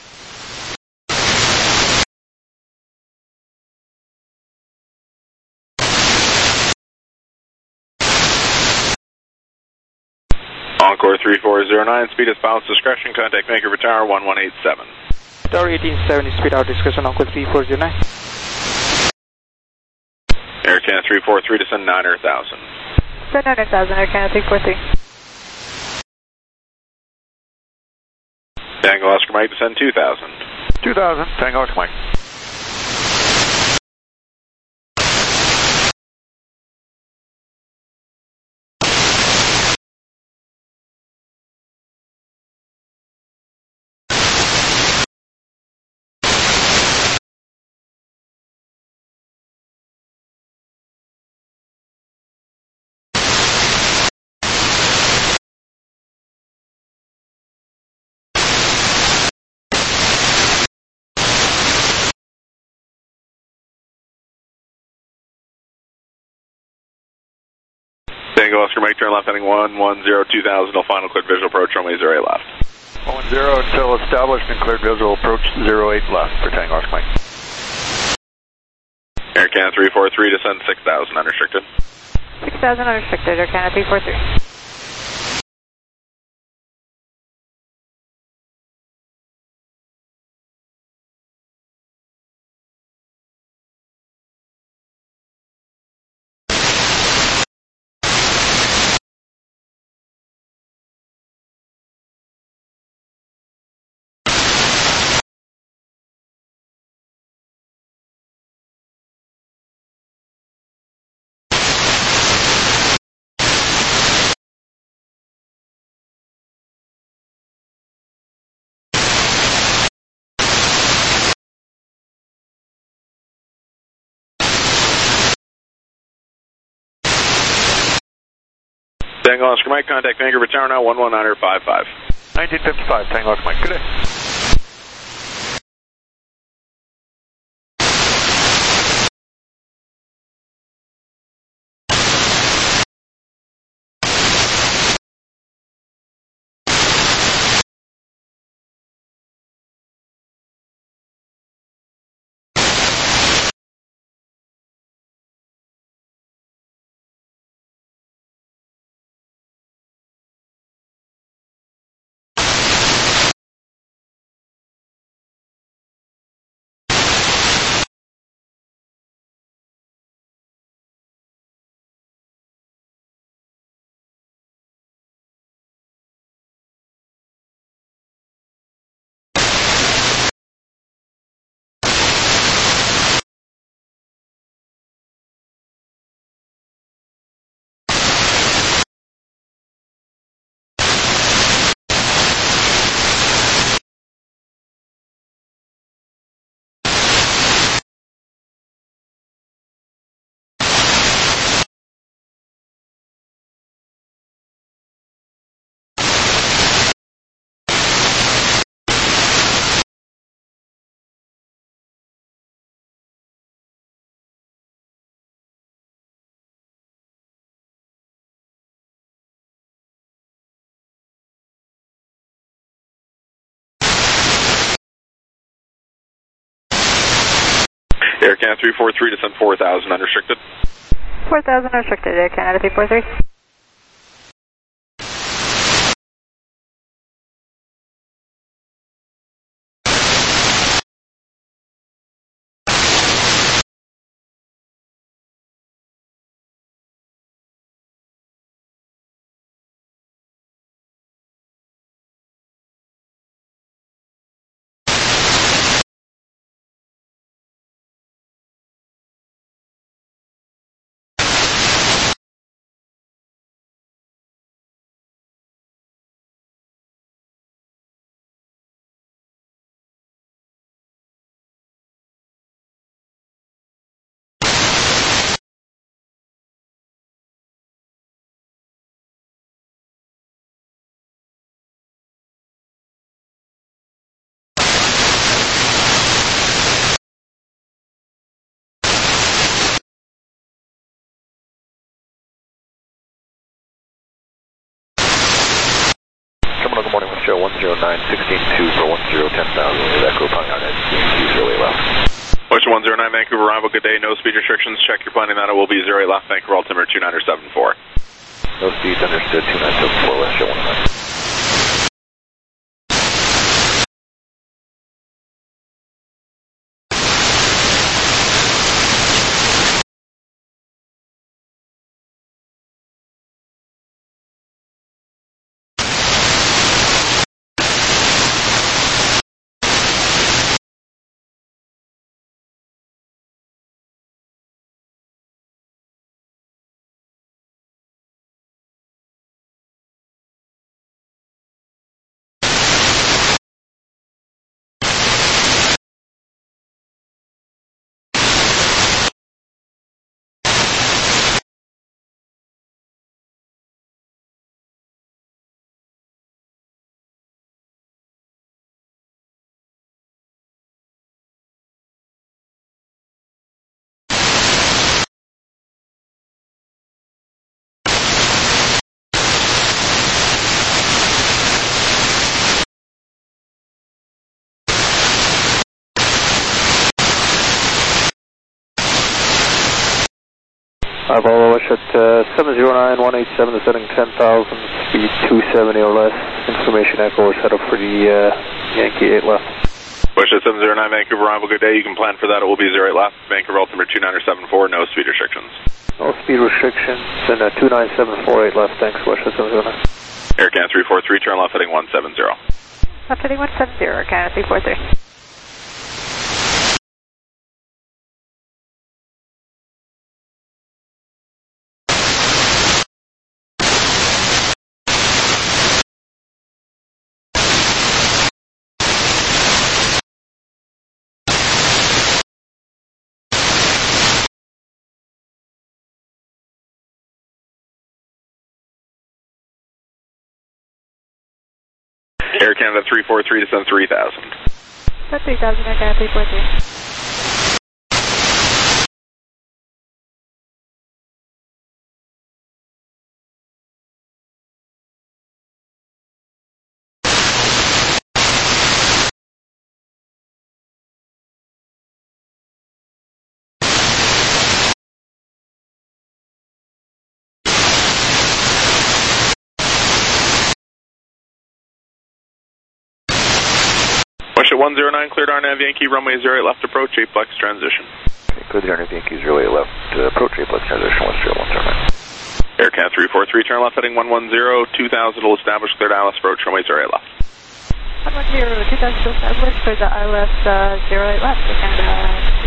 Encore three four zero nine, speed is balanced discretion, contact Vancouver Tower one one eight seven. Tower eighteen seventy, speed out discussion, Encore three four zero nine. Air Canada three four three, descend nine hundred thousand. Descend nine hundred thousand, Air Canada three four three. Tango Oscar Mike, descend two thousand. two thousand, Tango Oscar Mike. Tango Oscar Mike, turn left heading one one zero two thousand, till final cleared visual approach, runway zero eight left. one zero until established and cleared visual approach zero eight left for Tango Oscar Mike. Air Canada three four three, descend six thousand, unrestricted. six thousand unrestricted, Air Canada three four three. Tango Oscar Mike, contact Vancouver Tower now, one one nine five five. nineteen fifty-five, Tango Oscar Mike, good day. Air Canada three four three, descend four thousand, unrestricted. four thousand unrestricted, Air Canada three four three. morning, West Joe one zero nine sixteen two for one zero ten thousand. Echo upon our net, Yankees really left. Western one zero nine, Vancouver arrival, good day, no speed restrictions, check your planning that it will be zero eight left, Vancouver altimeter two nine seven four. No speeds, understood, two nine seven four, West Joe one nine. Uh, Volvo, Wish at uh, seven zero nine one eight seven, setting ten thousand, speed two seventy or less. Information echo is set up for the uh, Yankee eight left. Wish at seven zero nine, Vancouver arrival, good day, you can plan for that, it will be zero eight left, Vancouver altimeter two nine seven four, no speed restrictions. No speed restrictions, and uh, two nine seven four eight left, thanks, Wish at seven zero nine. Air Canada three four three, turn left heading one seven zero. Left heading one seven zero, Canada three four three. Air Canada three four three, descend three thousand. Descend three thousand, Air Canada three four three. Wish at one zero nine, cleared R NAV Yankee, runway zero eight left approach, eight flex transition. Okay, cleared R NAV Yankees, zero eight left, uh, approach eight flex transition, one zero one zero nine. Air Cat three four three, turn left heading one one zero, two thousand will establish, cleared I L S approach, runway zero eight left. one one zero, two thousand will establish, cleared the I L S uh, zero eight left, and uh,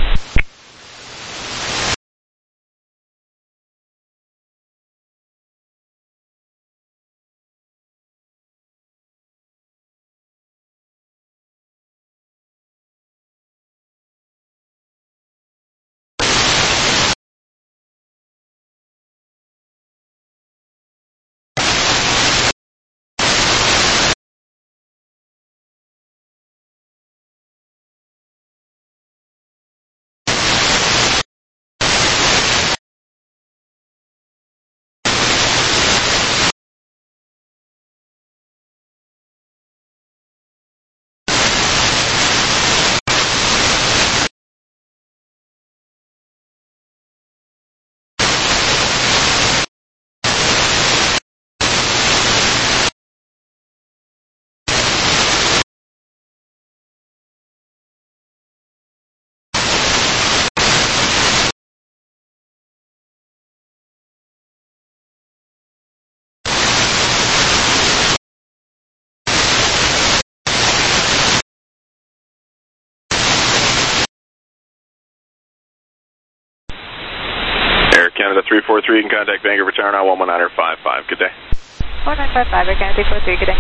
Canada three four three, you can contact Vancouver Tower now, one one nine five five. Good day. one nine five five, Air Canada three four three, good day.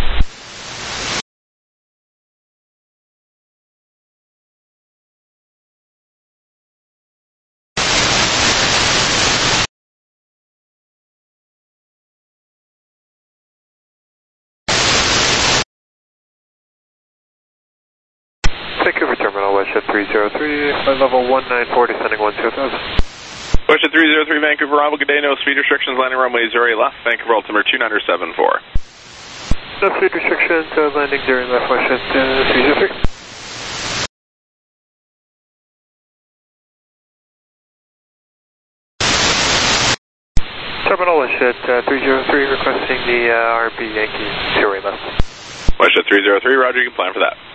Vancouver Terminal, West three zero three, flight level one nine four, descending one two thousand. West three zero three, Vancouver arrival, good day, no speed restrictions, landing runway zero eight left, Vancouver altimeter two nine seven four. No speed restrictions, uh, landing during left Washington uh, three zero three. Terminal Washington uh, three zero three requesting the uh, R B Yankee zero eight left. Washington three zero three, roger, you can plan for that.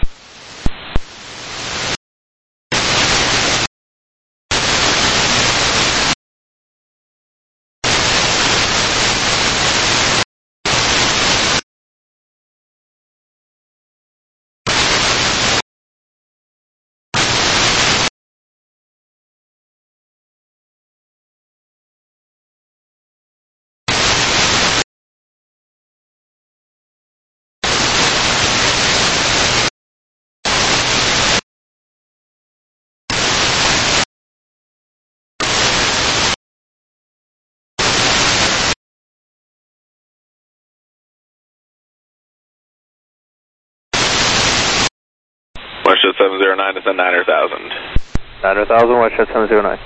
Washington seven zero nine, descend niner thousand. niner thousand, Washington seven zero nine.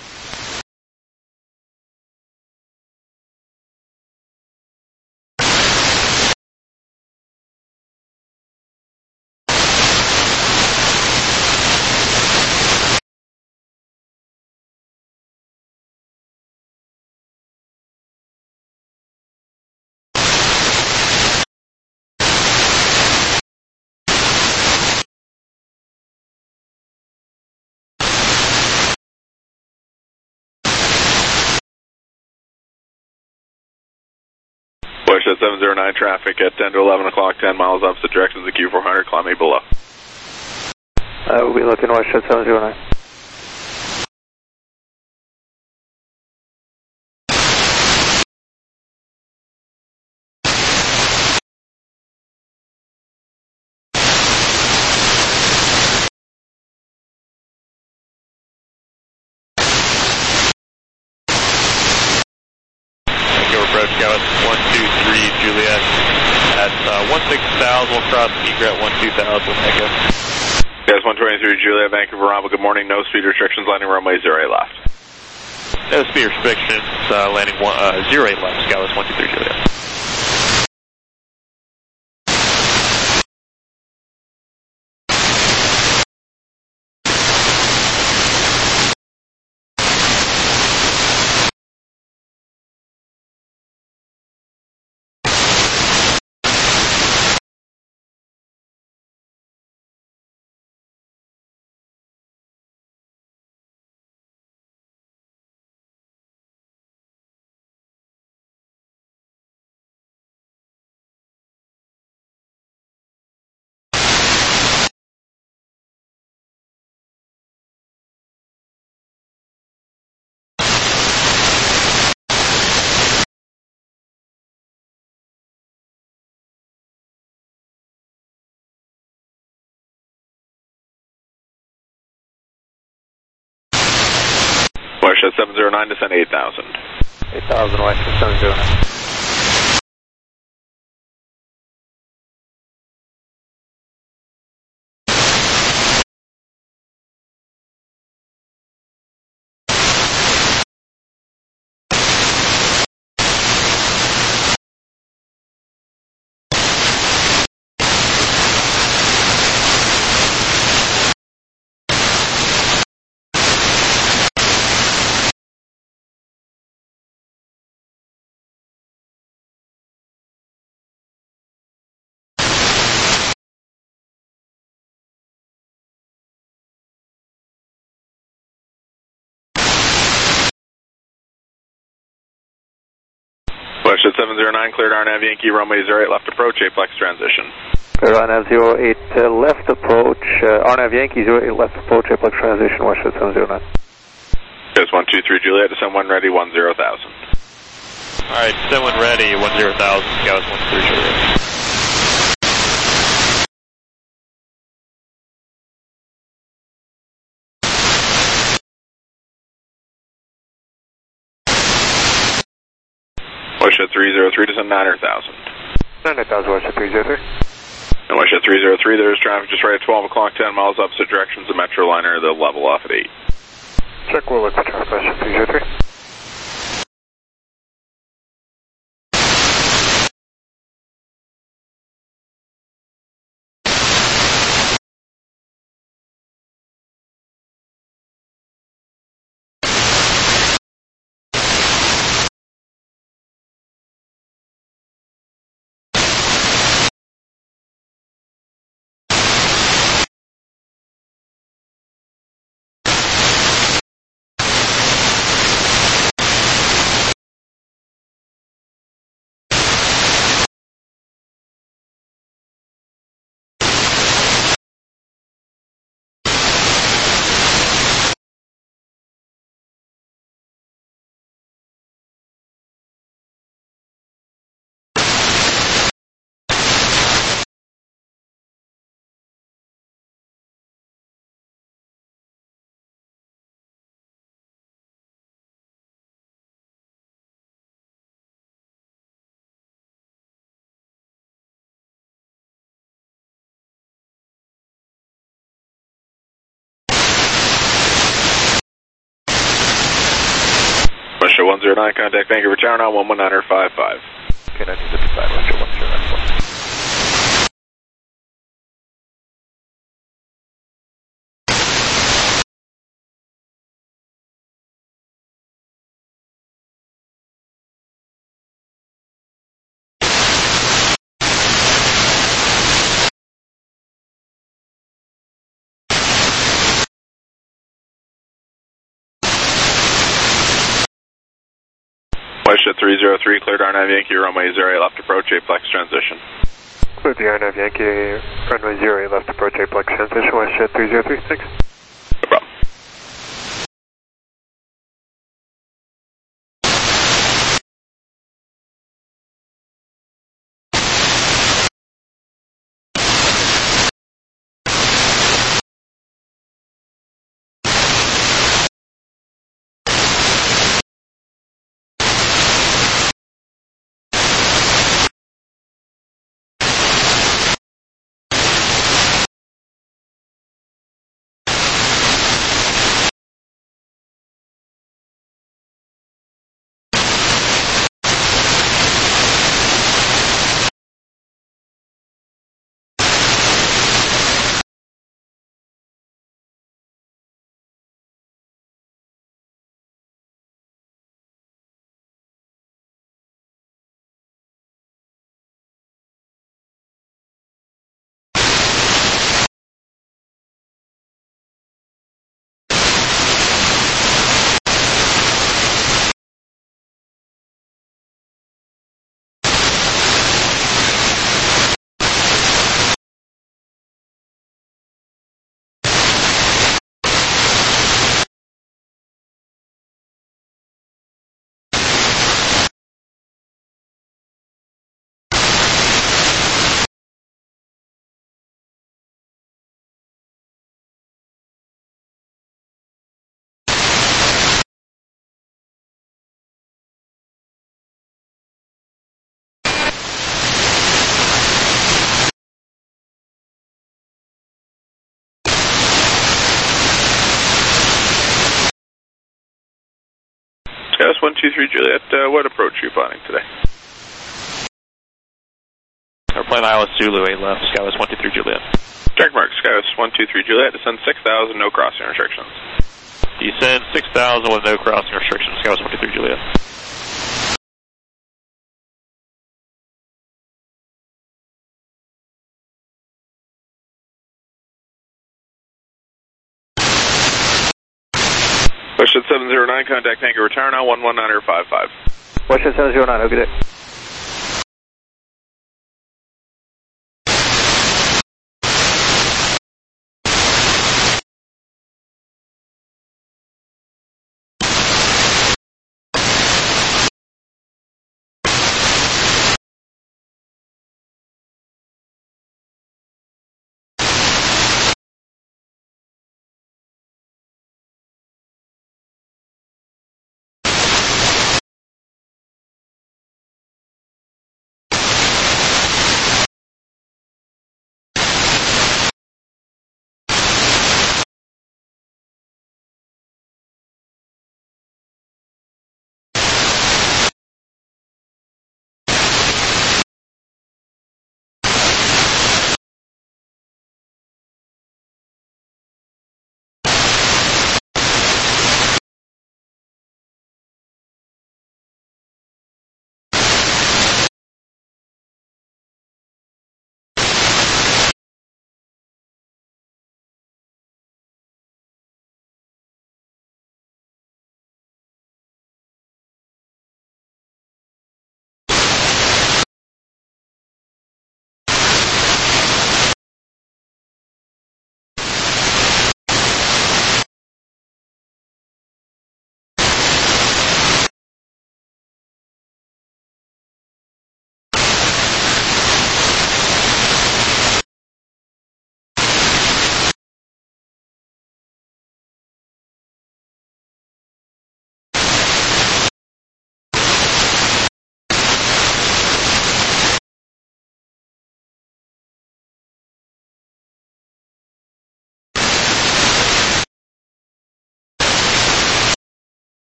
Washington seven zero nine, traffic at ten to eleven o'clock, ten miles opposite directions of Q four hundred, climb eight below. Uh, we'll be looking Washington seven zero nine. Approach Gauss one two three Juliet at uh, one six thousand, we'll cross Egret one two thousand, Echo. Gauss one twenty-three Juliet, Vancouver Rombo, good morning, no speed restrictions, landing runway zero eight left. No speed restrictions, uh, landing one, uh, zero eight left, Gauss one two three Juliet. Washington seven zero nine, descend eight thousand. eight thousand, Washington seven zero nine. Washington seven zero nine, cleared R N A V Yankee runway zero eight left approach, Aplex transition. Cleared R N A V zero eight uh, left approach, uh, R N A V Yankee zero eight left approach, Aplex transition, Washington seven zero nine. Gauss one two three Juliet, descend one ready, one zero thousand. Alright, descend one ready, one zero thousand, Gauss one two three Juliet. Washington three zero three, descend niner thousand. niner thousand, Washington three zero three. And Washington three zero three, there's traffic just right at twelve o'clock, ten miles opposite directions of Metroliner, they'll level off at eight. Check, we'll look for traffic, Washington three zero three. one zero nine, contact Vancouver Tower now, one one nine five five. Okay, nineteen fifty-five, Roger, one zero nine four. WestJet three zero three, cleared R nine Yankee, runway zero eight, left approach, Aplex transition. Cleared the R nine Yankee, runway zero eight, left approach, Aplex transition, WestJet three zero three, thanks. No problem. Skywest one two three Juliet, uh, what approach are you planning today? We're playing I L S Zulu eight left, Skywest one two three Juliet. Check mark, Skywest one two three Juliet, descend six thousand, no crossing restrictions. Descend six thousand with no crossing restrictions, Skywest one two three Juliet. WestJet seven zero nine, contact Vancouver Tower now, one one nine five five. WestJet seven zero nine, have a good day.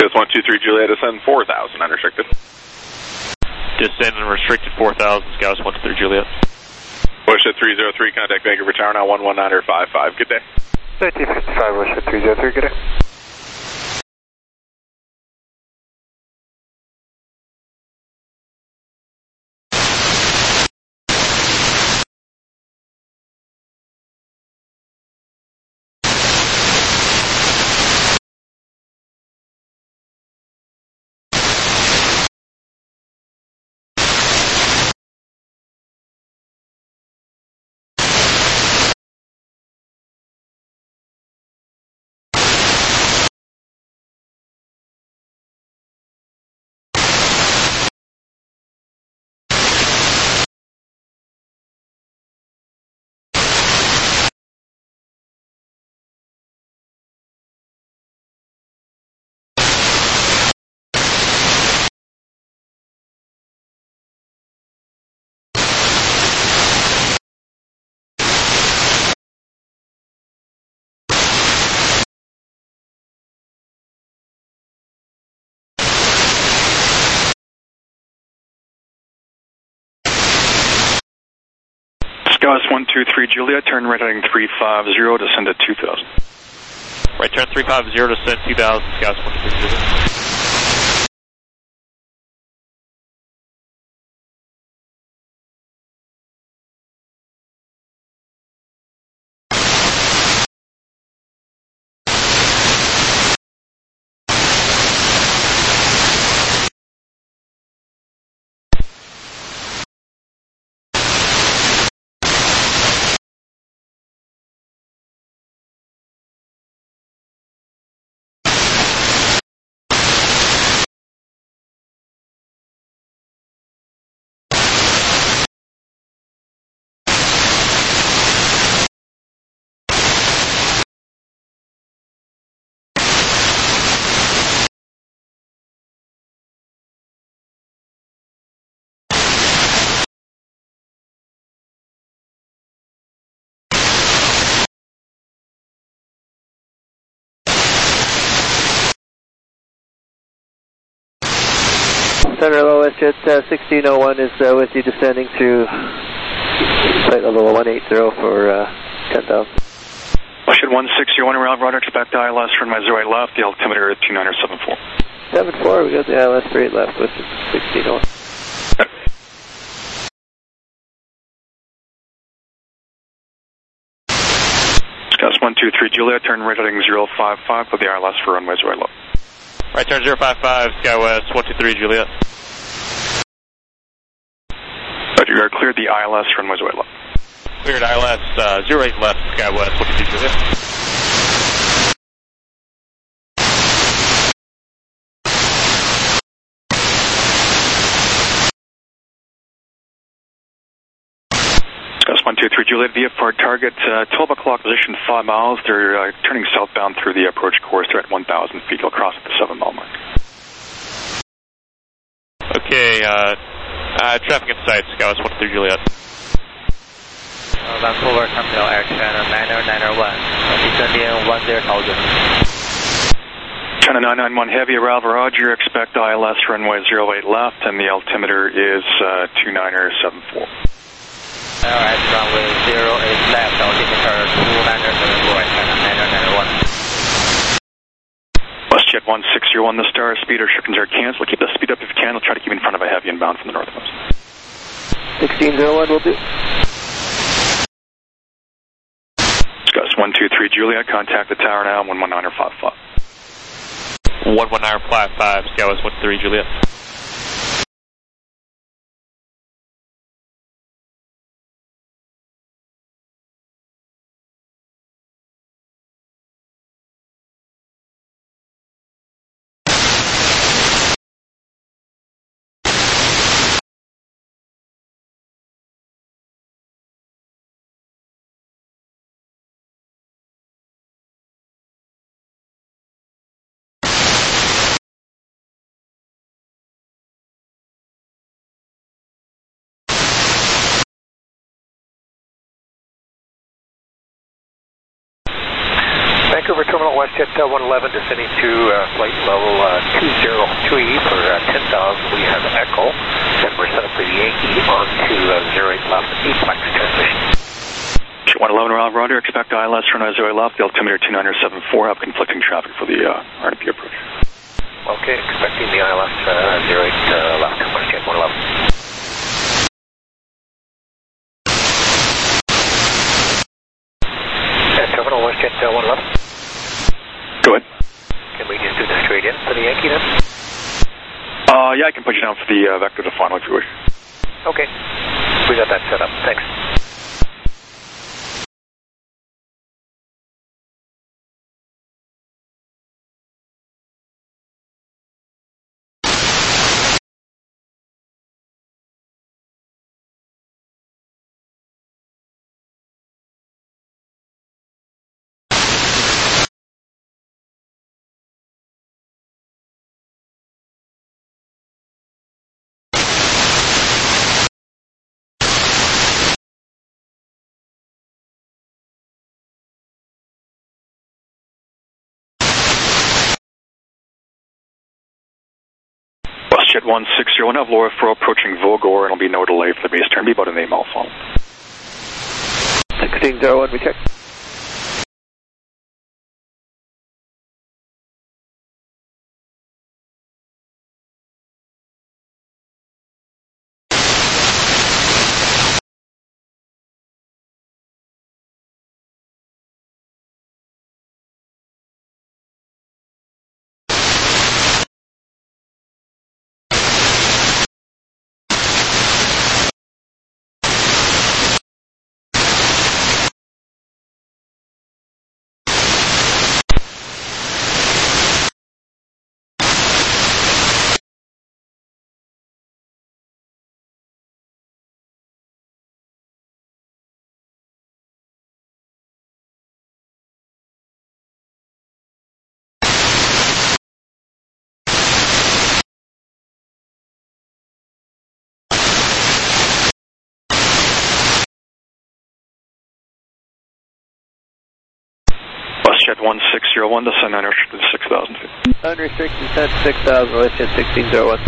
Just one two three Juliet, descend four thousand, unrestricted. Descend and restricted four thousand, Scouts one two three Juliet. Bush at three zero three, contact Vancouver Tower now one one nine five five. Good day. nineteen fifty-five, Bush at three zero three, good day. Scouts one two three Juliet, turn right heading three five zero, descend at two thousand. Right turn three five zero, descend two thousand, Scouts one two three Juliet. Center L O S Jet uh, sixteen oh one is uh, with you, descending through flight level one eighty for uh, ten thousand. Bullshit one six zero one, around rudder, expect I L S, runway zero eight left, the altimeter at two niner seven four. seven four, we got the I L S straight left with sixteen oh one. Scouts one two three Juliet, turn right heading zero five five, with the I L S for runway zero eight left. Right turn zero five five, Sky West one two three Juliet. But you are cleared the I L S, runway zero eight left. Cleared I L S uh, zero eight left, Sky West one two three Juliet. one two three Juliet, V F R target, uh, twelve o'clock position, five miles. They're uh, turning southbound through the approach course. They're at one thousand feet. They'll cross at the seven mile mark. Okay, uh, uh, traffic in sight, Scouts one two three Juliet. Uh, Vancouver Terminal Air China niner niner one, descending one zero thousand. China nine nine one Heavy, Ralph Roger, expect I L S runway zero eight left, and the altimeter is uh, two niner seven four. I L S runway zero eight left, altimeter two niner seven four, China niner niner one. WestJet one six zero one, the star speed restrictions are canceled. Keep the speed up if you can. We'll try to keep in front of a heavy inbound from the northwest. sixteen oh one will do. Gus one two three Juliet, contact the tower now, one one nine five five. one one nine five five, Sky West one two three Juliet. Vancouver Terminal, WestJet uh, one eleven, descending to uh, flight level uh, two zero three for uh, ten thousand. We have Echo, and we're set up for the Yankee on to uh, zero eight left, Apex transmission. one eleven, Rob, Roger. Expect I L S, runway zero eight left, the altimeter two nine seven four, have conflicting traffic for the uh, R and P approach. Okay, expecting the I L S uh, zero eight uh, left, WestJet one eleven. Terminal, WestJet uh, one eleven. Go ahead. Can we just do the straight in for the Yankee then? Uh, yeah, I can put you down for the uh, vector to final if you wish. Okay. We got that set up. Thanks. WestJet one six zero one, have Laura for approaching Vogor, and it'll be no delay for the base turn, be about an eight mile fall. sixteen zero one, we check. WestJet one six zero one, descend unrestricted six thousand feet. Unrestricted descent six thousand, WestJet sixteen zero one.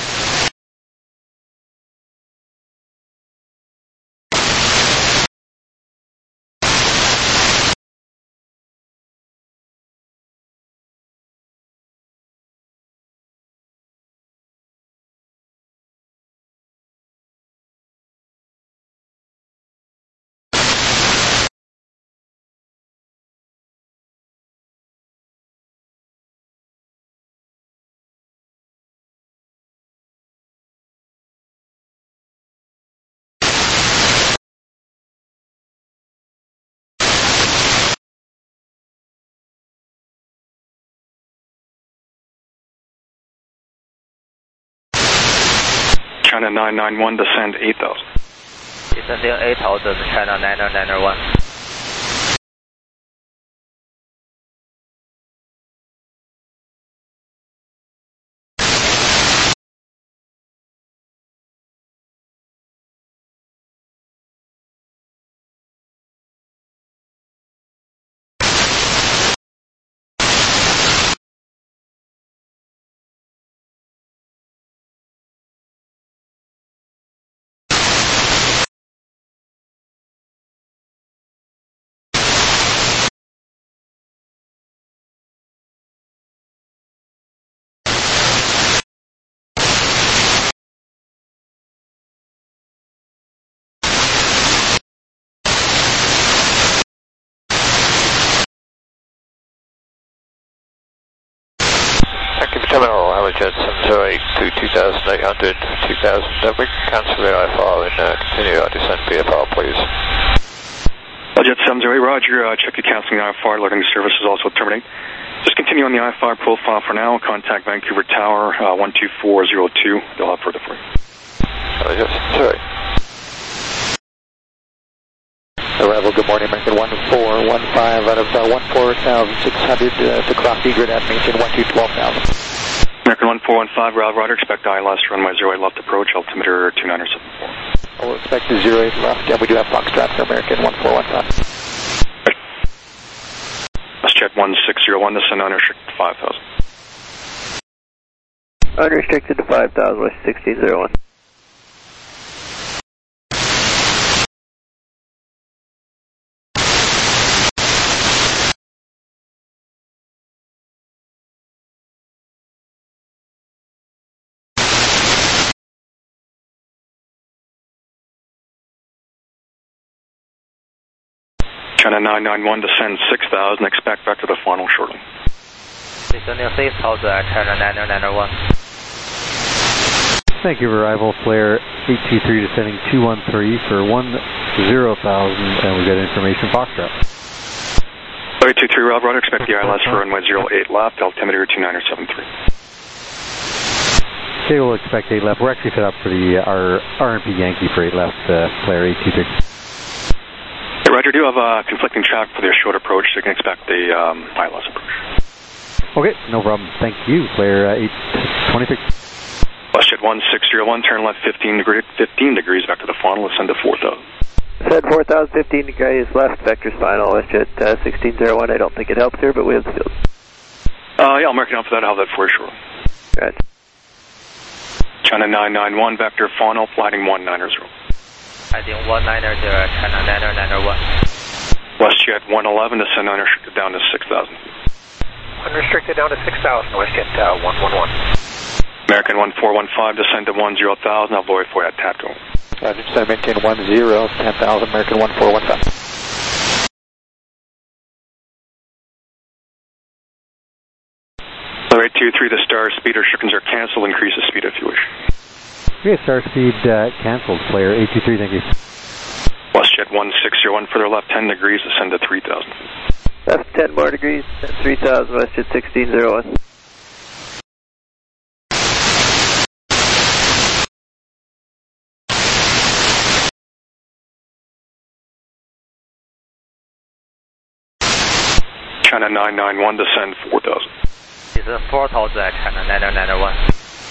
China nine nine one, descend eight thousand. Descending eight thousand, China nine nine one. Terminal, Allerjet seven zero eight to two thousand eight hundred, two thousand, uh, we can cancel the I F R and uh, continue our descent via F R, please. Allerjet seven zero eight, Roger, uh, check the canceling I F R, alerting services also terminate. Just continue on the I F R profile for now, contact Vancouver Tower, uh, one two four zero two, they'll have further for you. Allerjet seven zero eight. Arrival, good morning, American one four one five out of uh, one four thousand six hundred uh, to cross egret at maintain one two twelve thousand. American one four one five, Rob, Roger, expect I L S, runway zero eight left approach, altimeter two nine seven four. We'll expect the zero eight left, and we do have Foxtrot for American one four one five. WestJet one six zero one, descend unrestricted to five thousand. Unrestricted to five thousand, West sixteen zero one. China nine nine one, descend six thousand, expect back to the funnel shortly. Descending six thousand at China nine nine one. Thank you for arrival, flare eight two three descending two one three for one zero thousand, and we got information Foxtrot. eight two three, Rob, Roger, expect the I L S for runway zero eight left, altimeter two niner seven three. Okay, we'll expect eight left. We're actually set up for the our R and P Yankee for eight left, uh, flare eight two three. Hey, Roger, do have uh, conflicting traffic for their short approach, so you can expect the um, I L S approach. Okay, no problem. Thank you, flare uh, eight twenty-three. WestJet one six zero one, turn left fifteen, degree, fifteen degrees back to the funnel, ascend to four thousand. Ascend four thousand, fifteen degrees left, vector's final, WestJet uh, sixteen zero one. I don't think it helps here, but we have the field. Uh, yeah, I'm marking out for that. I'll have that for you shortly. Right. China nine nine one, vector final, flighting one nine zero. Heading one nine zero, China nine nine one. WestJet one eleven, descend unrestricted down to six thousand. Unrestricted down to six thousand, WestJet uh, one one one. American one four one five, descend to one zero thousand, I'll void for you at TATCO. Roger, descend maintain one zero, ten thousand, American one four one five. eight two three, the star speed restrictions are canceled, increase the speed if you wish. Okay, star speed uh, cancelled, flare eight two three, thank you. WestJet one six zero one, further left ten degrees, ascend to three thousand. Left ten more degrees, three thousand, WestJet sixteen zero one. China nine nine one, descend four thousand. Descend four thousand at China nine nine one.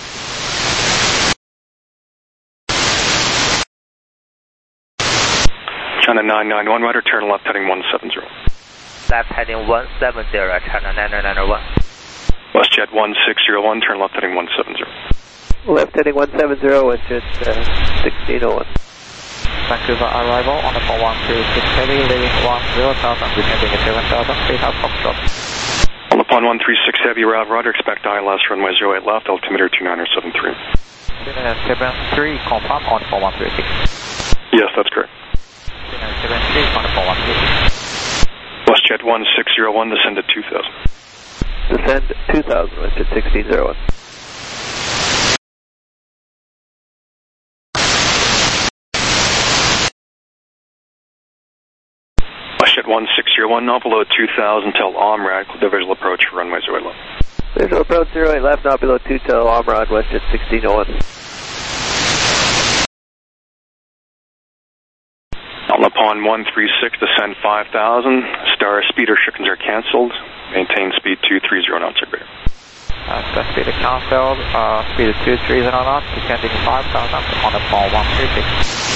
China nine nine one, right, turn left heading one seven zero. Left heading one seven zero at China nine nine one. WestJet one six zero one, turn left heading one seven zero. Left heading one seven zero, WestJet uh, sixteen oh one. Vancouver arrival on the four one three six heavy, leaving one zero thousand, descending at seven thousand, three half Foxtrot. On the pond one three six heavy, Rob, Roger, expect I L S runway zero eight left, altimeter two niner seven three. two niner seven three, confirm on four one three six. Yes, that's correct. two niner seven three on the four one three six. WestJet one six zero one, descend to two thousand. Descend two thousand, WestJet sixteen zero one. WestJet one six zero one, not below two thousand, tell OMRAD, the visual approach for runway zero eight left. Visual approach zero eight left, not below two, tell OMRAD, WestJet sixteen oh one. On the pond one three six, descend five thousand, star speed restrictions are cancelled, maintain speed two three zero knots or greater. Uh, star speed is cancelled, uh, speed is two three zero knots, descending five thousand on the pond one three six.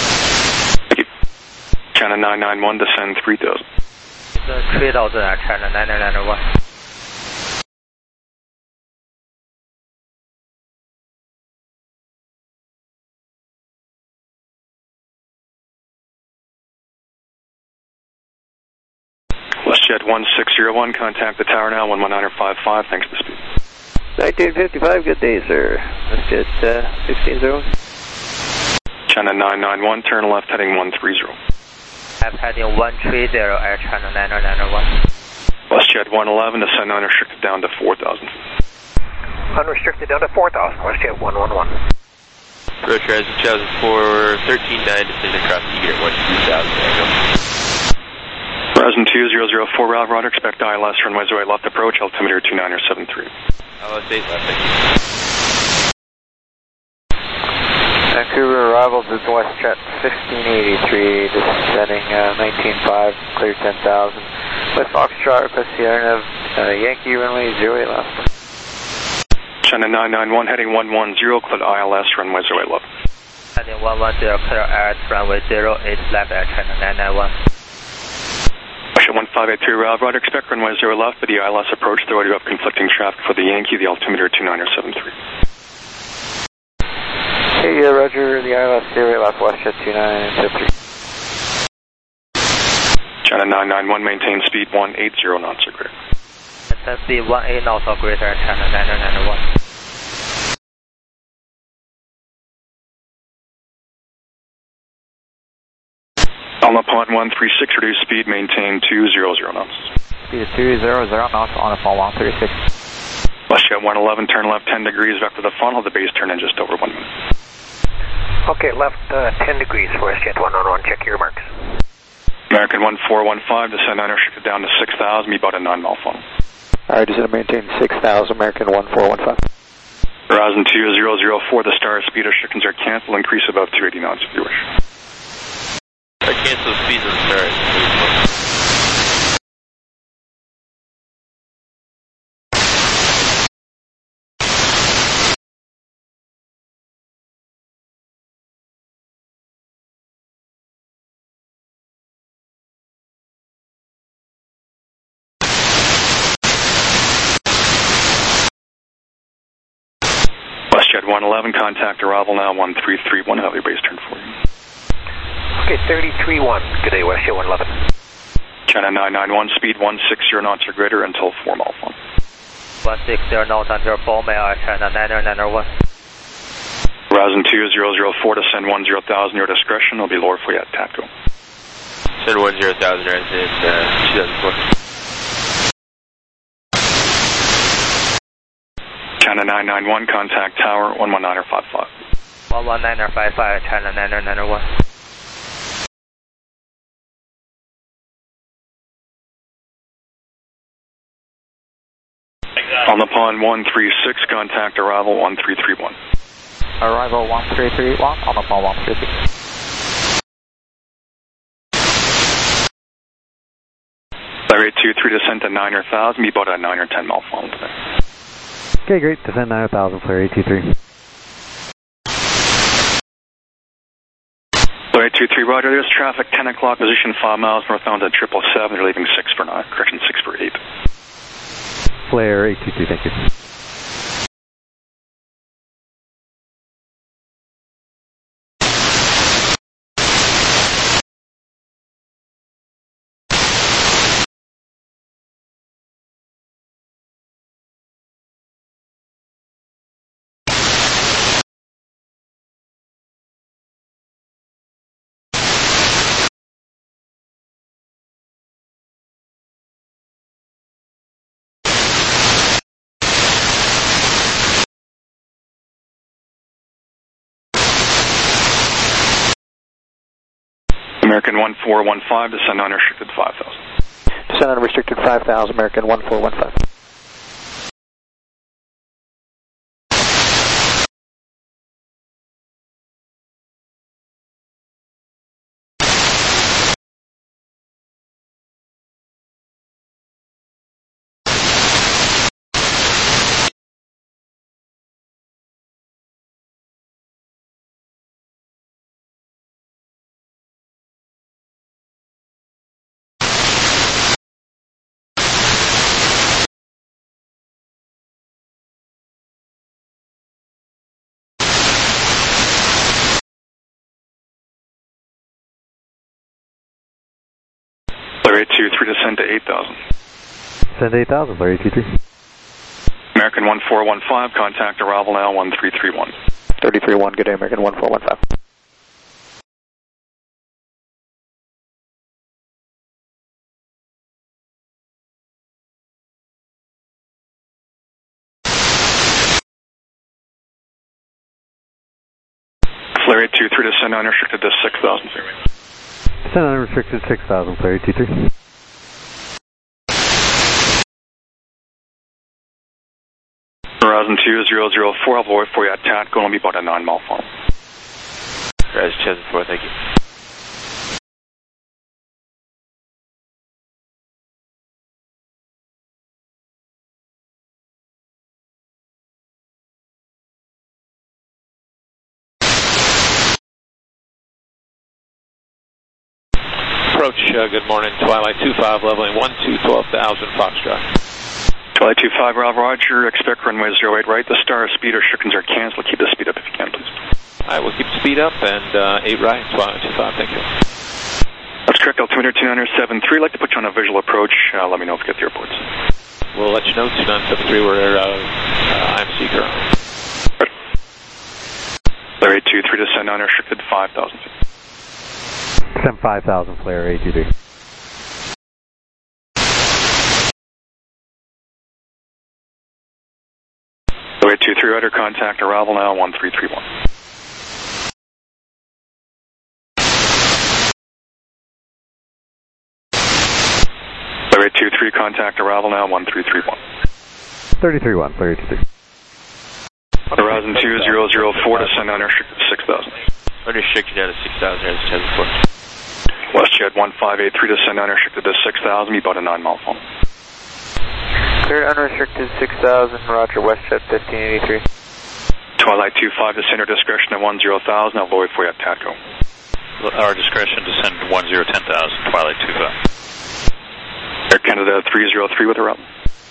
China nine nine one, descend three thousand. Descend three thousand at China nine nine one. WestJet one six zero one, contact the tower now, one one niner five five, thanks for the speed. nineteen fifty-five, good day, sir. WestJet uh, sixteen zero one. China nine nine one, turn left heading one three zero. Left heading one three zero at China nine nine one. WestJet one eleven, descend unrestricted down to four thousand. Unrestricted down to four thousand, WestJet one one one. Approach rise two thousand four, thirteen nine, descend across the unit one two thousand, Echo. Horizon two zero zero four, Rob, Roger, expect I L S runway zero eight left approach, altimeter two niner seven three. I L S eight left, thank you. Vancouver arrival to WestJet fifteen eighty-three, descending uh, nineteen five, clear ten thousand. West Foxtrot, request Sierra Nav, uh, Yankee runway zero eight left. China nine nine one, heading one one zero, clear I L S runway zero eight left. Heading one one zero, clear at runway zero eight left at China nine nine one. Russia one five eight three, Ralph, Roger, expect runway zero left for the I L S approach. There already have conflicting traffic for the Yankee, the altimeter two niner seven three. Hey, uh, Roger, the I L S zero left, WestJet two nine seven three. China nine nine one, maintain speed one eighty knots or greater. Maintain speed one eighty knots or greater, China nine nine one. Alma Pond one three six, reduce speed, maintain two hundred knots. Speed two hundred knots on the phone one three six. WestJet one eleven, turn left ten degrees, vector the funnel, the base turn in just over one minute. Okay, left uh, ten degrees for WestJet one oh one, check your marks. American one four one five, descend unrestricted down to six thousand, be about a nine mile funnel. Alright, descend maintain six thousand, American one four one five. Horizon two zero zero four, the star speed restrictions are canceled, increase above two eighty knots if you wish. I cancel speeds on the stars. WestJet one eleven, contact arrival now one three three one, have your base turn for you. Okay, thirty-three one, good day, WestJet one eleven. China nine nine one, speed one sixty knots or greater until four mile funnel. one sixty knots until four mile, China nine nine one. Horizon two zero zero four, descend one zero thousand, your discretion, will be lower for you at TAPCO. Send one zero thousand, resident, uh, two thousand four. China nine nine one, contact tower one one nine five five. one one nine five five, China nine nine one. On the pond one three six, contact arrival one three three one. Arrival one three three one, on the pond one three six. Flare eight two three, descend to nine thousand, be about a nine or ten mile funnel today. Okay, great. Descend nine thousand, flare eight two three. Flare eight two three, Roger, there's traffic, ten o'clock, position five miles northbound at triple seven, they're leaving six for nine, correction six for eight. Flare eight two three, thank you. American one four one five, descend unrestricted five thousand. Descend unrestricted five thousand, American one four one five. Flare eight two three, descend to eight thousand. Descend to eight thousand, flare eight two three. American one four one five, contact arrival now one three three one. thirty-three one, good day, American one four one five. Flare eight two three, descend unrestricted to six thousand. Descend unrestricted six thousand, flare eight two three. Horizon two zero zero four, I'll avoid for you at TATCO, it'll be about a nine mile funnel. Horizon two thousand four, thank you. approach, uh, good morning, Twilight two five, leveling one two, twelve thousand, Foxtrot. Twilight two five, Rob Roger, expect runway zero eight right. The star speed restrictions are canceled. Keep the speed up if you can, please. All right, we'll keep the speed up, and uh, eight right, Twilight two five, thank you. That's correct, altimeter two nine seven three. I'd like to put you on a visual approach. Uh, let me know if you get the airports. We'll let you know, two nine seven three, we're uh, uh, I M C currently. Flare eight two three, descend unrestricted, five thousand feet. Descend five thousand, flare eight two three. Flare eight two three, radar contact, arrival now, one three three one. Flare eight two three, contact, arrival now, one three three one. thirty-three one, flare eight two three. Horizon two zero zero four, descend unrestricted, six thousand. Unrestricted out of six thousand, as ten four. WestJet one five eight three, descend unrestricted to six thousand, be about a nine mile phone. Clear unrestricted six thousand, roger, WestJet fifteen eighty-three. Twilight two five, descend your discretion at one zero thousand, I'll void for you at TATCO. Our discretion, descend one zero ten thousand, Twilight two five. Air Canada three zero three with a route.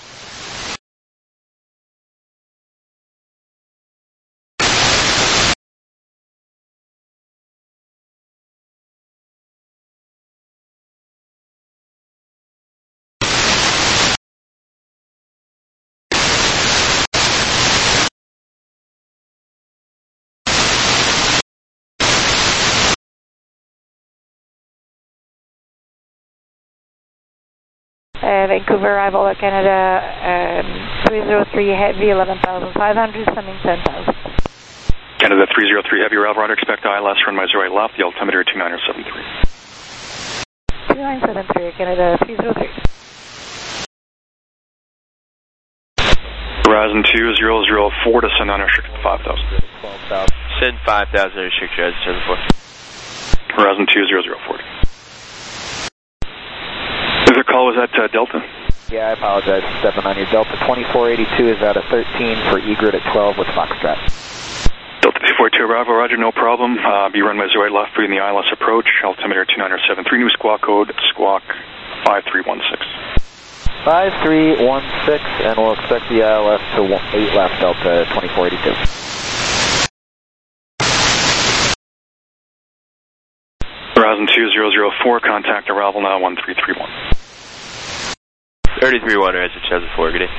Uh, Vancouver arrival at Canada, um, three zero three Heavy, eleven thousand five hundred, sending ten thousand. Canada three zero three Heavy, arrival radar, expect I L S, runway zero eight left, the altimeter two nine seven three. two nine seven three, Canada three zero three. Horizon two zero zero four, descend unrestricted five thousand. Send five thousand, unrestricted as seven four. Horizon two zero zero four. The call was at uh, Delta? Yeah, I apologize for stepping on your Delta. twenty-four eighty-two is out of thirteen for egret at twelve with Foxtrot. Delta two four two, Bravo, roger, no problem. Uh, be runway zero eight left for you in the I L S approach. Altimeter two nine seven three, new squawk code, squawk five three one six. five three one six, and we'll expect the I L S to eight left, Delta twenty-four eighty-two. Horizon two zero zero four, contact arrival now, one three three one. thirty-three one, as it four, good day.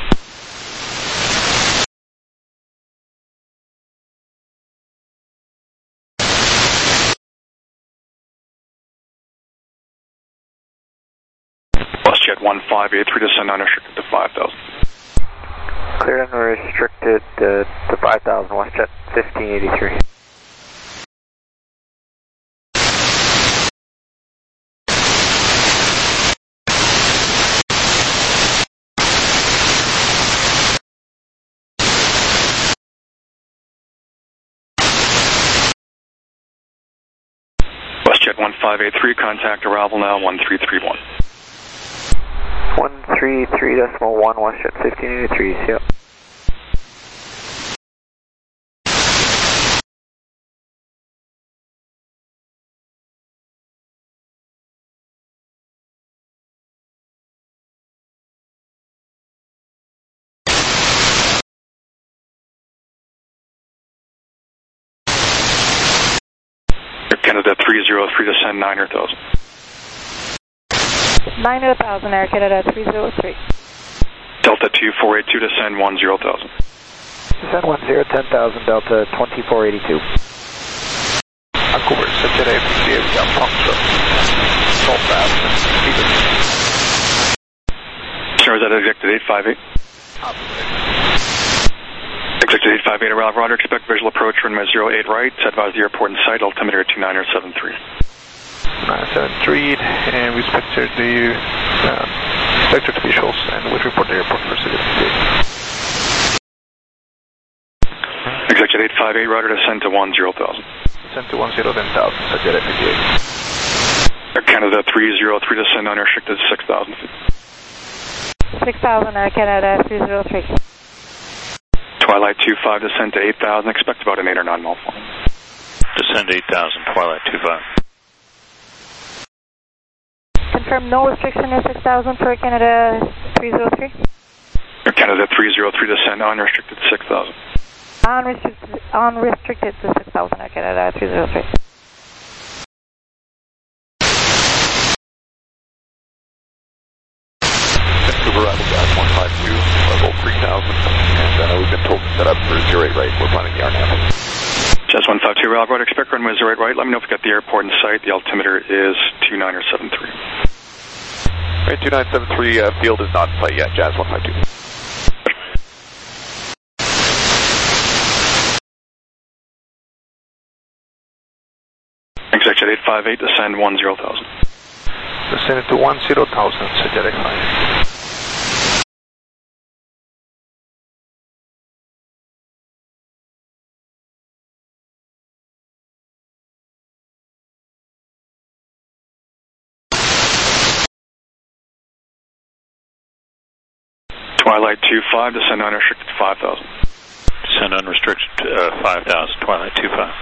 WestJet one five eight three, descend unrestricted to five thousand. Clear unrestricted uh, to five thousand, WestJet fifteen eighty-three. WestJet one five eight three, contact arrival now, one three three one. one three three decimal one, WestJet fifteen eighty-three, yep. Canada three zero three, descend nine thousand. nine thousand, Air Canada three zero three. Delta two four eight two, descend one zero thousand. Descend one zero ten thousand, Delta twenty-four eighty-two. Vancouver, Saturday, Victoria, Foxtrot. Stop fast and speed it. Sure, is that executive eight five eight? Executive eight five eight, arrival radar, expect visual approach, runway zero eight right, advise the airport in sight, altimeter two nine seven three. nine seven three, and we inspected the um, inspected officials and we report the airport for certification. Executive eight five eight, radar descend to one zero thousand. Descend to one zero ten thousand, Saturday, fifty-eight. Air Canada three zero three, descend unrestricted six thousand feet. six thousand, Air Canada three zero three. Twilight two five, descend to eight thousand, expect about an eight or nine mile flight. Descend eight thousand, Twilight two five. confirm no restriction in six thousand for Canada three zero three. Canada three zero three, descend unrestricted six thousand. Unrestricted, unrestricted to six thousand, Canada three zero three. Vancouver arrival Jazz one five two, level three thousand, and uh, we've been told to set up for zero eight right. We're planning the R N A V. Jazz one five two, Railroad, expect runway zero eight right. Let me know if you got the airport in sight. The altimeter is two nine seven three. Right, two nine seven three, uh, field is not in play yet, Jazz one five two. Executive eight five eight, descend one zero thousand. Descend to one zero thousand, Sagittarius five. Twilight two five, descend unrestricted five thousand. Descend unrestricted uh, five thousand, Twilight two five.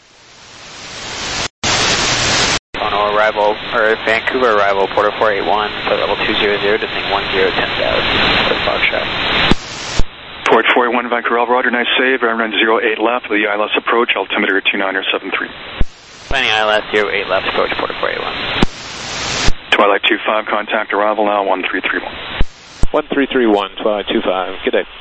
Toronto arrival, or Vancouver arrival, Porter four eight one, flight level two zero zero, descending one zero ten thousand, for Foxtrot. Port four eight one, Vancouver, Roger, nice save, runway zero eight left, the I L S approach, altimeter two nine seven three. Planning I L S zero eight left, approach Porter four eight one. Twilight two five, contact arrival now, one three three one. one three three one, Twilight two five, good day.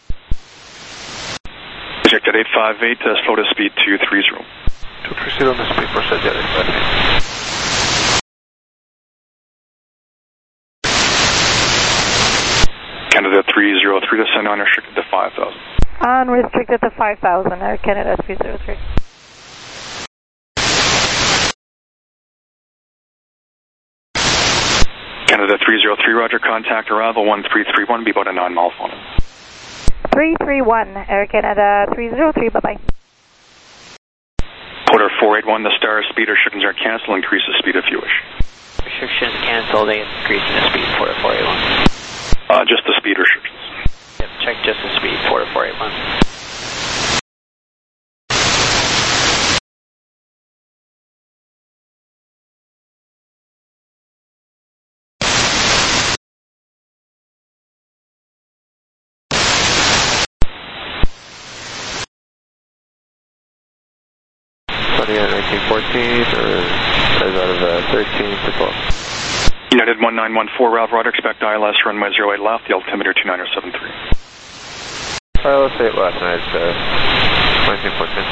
Projected eight five eight, uh, slow to speed two three zero. two three zero on the speed for Sagittarius five. Canada three zero three, descend unrestricted to five thousand. Unrestricted to five thousand, Air Canada three zero three. Canada three zero three, Roger, contact arrival one three three one, be about a nine mile phone. three three one, Air Canada three zero three, bye-bye. Porter four eight one, the star speed restrictions are canceled, increase the speed if you wish. Restrictions canceled, increasing the speed, Porter four eight one. Uh, just the speed restrictions. Yep, check just the speed, Porter four eight one. nineteen fourteen, or is out of uh, thirteen to twelve? United one nine one four, Ralph Roger, expect I L S runway zero eight left, the altimeter two nine seven three. Uh, let's say it last night, uh, nineteen fourteen.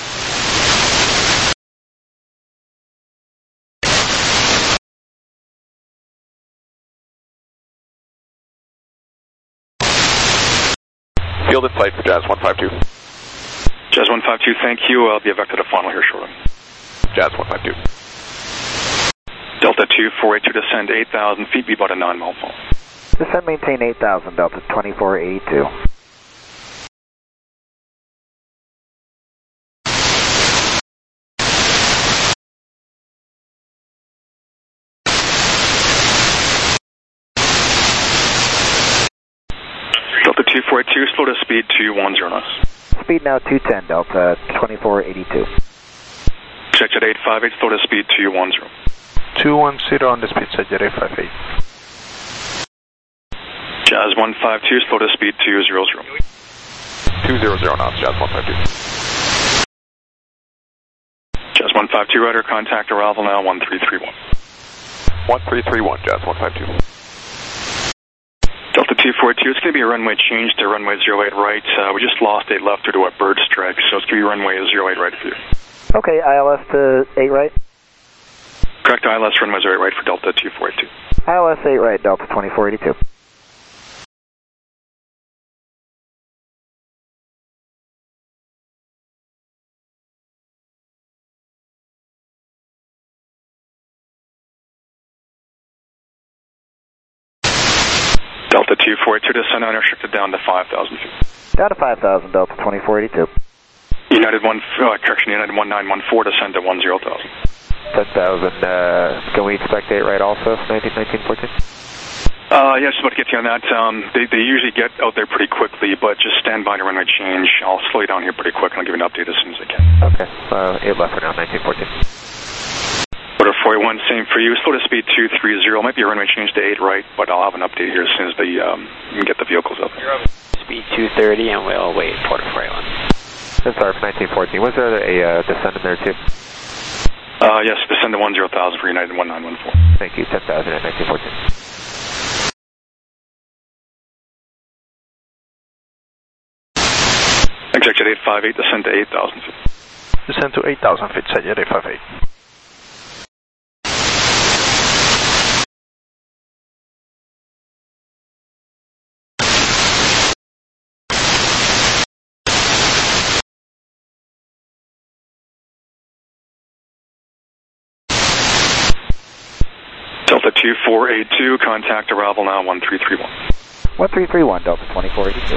Field in sight for Jazz one five two. Jazz one five two, thank you. I'll be back to the final here shortly. Jazz one five two. Delta two four eight two, descend eight thousand feet, be about a nine mile phone. Descend, maintain eight thousand, Delta twenty-four eighty-two. Delta two four eight two, slow to speed two one zero knots. Speed now two ten, Delta twenty-four eighty-two. Check at eight five eight, slow to speed two one zero. two one zero on the speed, Sagittarius five eight. Jazz one five two, slow to speed two zero zero. two zero zero knots, Jazz one five two. Jazz one five two, rudder, contact arrival now, one three three one. one three three one, Jazz one five two. Delta two four two, it's going to be a runway change to runway zero eight right. Uh, we just lost eight left due to a bird strike, so it's going to be runway zero eight right for you. Okay, I L S to eight right. Correct, I L S runway zero eight right for Delta two four eight two. I L S eight right, Delta twenty-four eighty-two. Delta two four eight two, descend unrestricted down to five thousand feet. Down to five thousand, Delta twenty-four eighty-two. United one, uh, correction, United one nine one four, descend to one zero thousand. ten thousand, uh, can we expect eight right also, nineteen fourteen? Uh, yeah, just about to get you on that. Um, they, they usually get out there pretty quickly, but just stand by to runway change. I'll slow you down here pretty quick, and I'll give you an update as soon as I can. Okay, uh, eight left for now, nineteen fourteen. Order four eight one, same for you. Slow to speed two three zero. Might be a runway change to eight right, but I'll have an update here as soon as the, um, you can get the vehicles up. Speed two thirty, and we'll wait Porter four eight one. That's R F nineteen fourteen. Was there a uh, descent in there too? Uh, yes, descend to one zero thousand for United one nine one four. Thank you, ten thousand at nineteen fourteen. Executive eight five eight, descend to eight thousand feet. Descend to eight thousand feet, Sajet eight five eight. Delta two four eight two, contact arrival now one three three one. one three three one, Delta twenty-four eighty-two.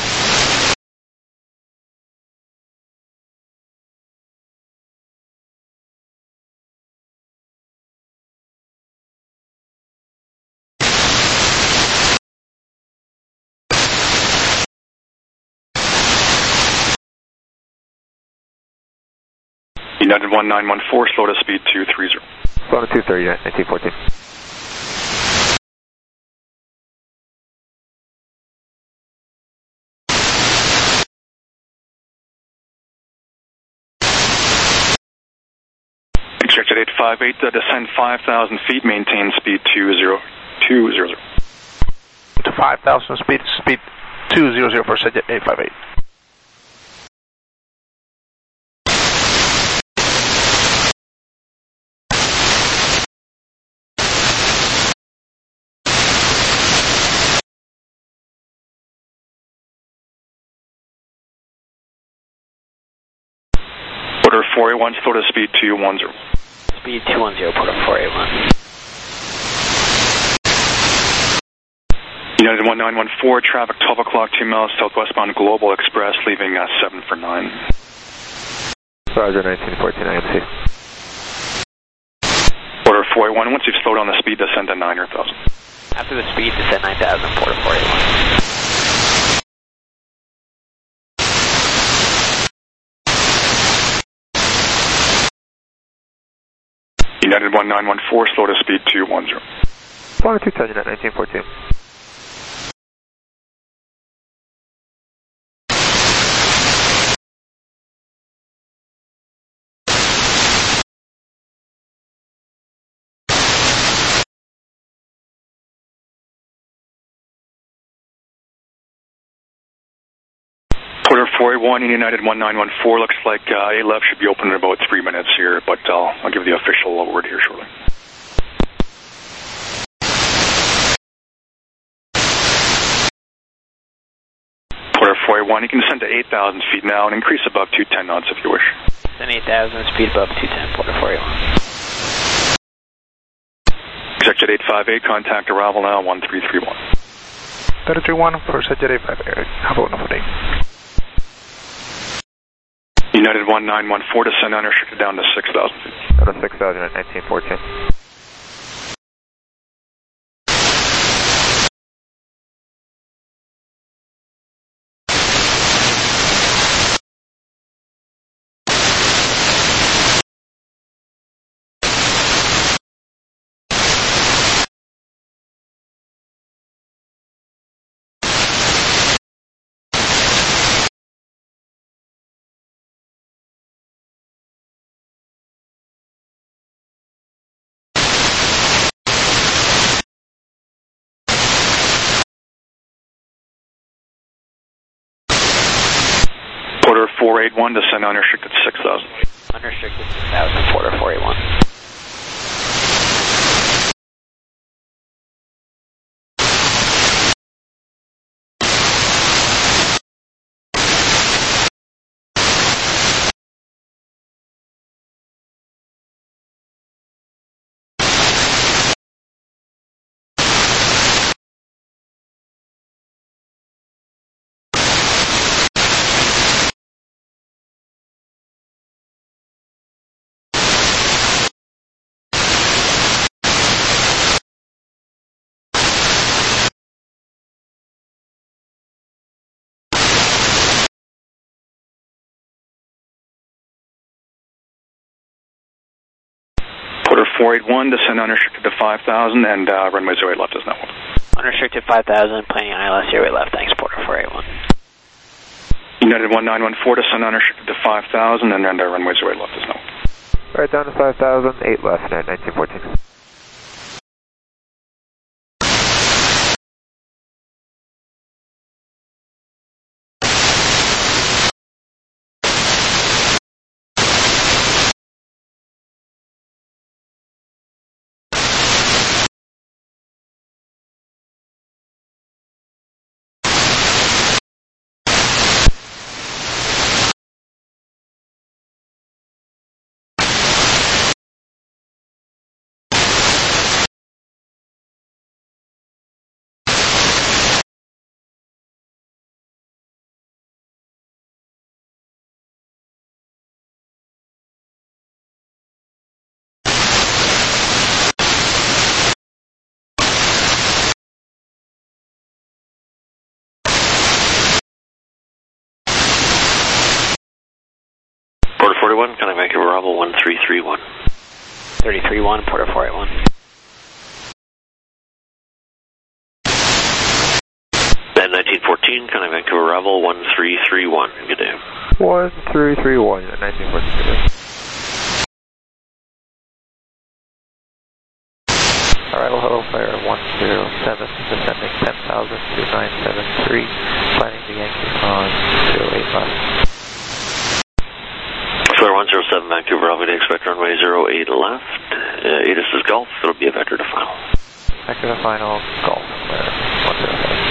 United one nine one four, slow to speed two three zero. Slow to two thirty, nineteen fourteen. Executive eight five eight, uh, descend five thousand feet, maintain speed two zero two zero zero. To five thousand speed, speed two zero zero for Sajet eight five eight. Porter four eight one, slow to speed two one zero. Speed two one zero, Porter four eight one. United one nine one four, traffic twelve o'clock, two miles southwestbound Global Express, leaving uh, seven for nine. Roger, nineteen fourteen, I M C. Porter four eight one, once you've slowed down the speed, descend to nine thousand. After the speed, descend nine thousand, Porter four eight one. United one nine one four, slow to speed two one zero. Slow to two ten at nineteen fourteen. Porter four eight one, United one nine one four, looks like uh, A L E V should be open in about three minutes here, but I'll, I'll give the official word here shortly. Porter four eight one, you can descend to eight thousand feet now and increase above two ten knots if you wish. Descend eight thousand, speed above two ten, Porter four eight one. Executive eight five eight, contact arrival now one three three one. thirty-three one for Sajet eight five eight. Have a wonderful day. United one nine one four, descend unrestricted down to six thousand feet. Down to six thousand at nineteen fourteen. Porter four eight one, descend unrestricted six thousand. Unrestricted six thousand, Porter four eight one. four eight one, descend unrestricted to five thousand, and uh, runway zero eight left is now. Unrestricted five thousand, planning I L S zero eight left, thanks, Porter four eight one. United one nine one four, descend unrestricted to five thousand, and uh, runway zero eight left is now. Right down to five thousand, eight left, nineteen fourteen. Porter forty-one, Contact Vancouver Bravo one three three one. three three one, Porter four eight one. Band nineteen fourteen, Contact Vancouver Bravo one three three one. Good day. one three three one, nineteen fourteen. Arrival hello fire one zero seven, descending ten thousand to nine seven three, planning the Yankee on zero eight left. Flare one zero seven, Vancouver Bravo, to expect runway zero eight left. Uh, A D I S is Golf, it'll be a vector to final. Vector to final, Golf, flare one zero seven.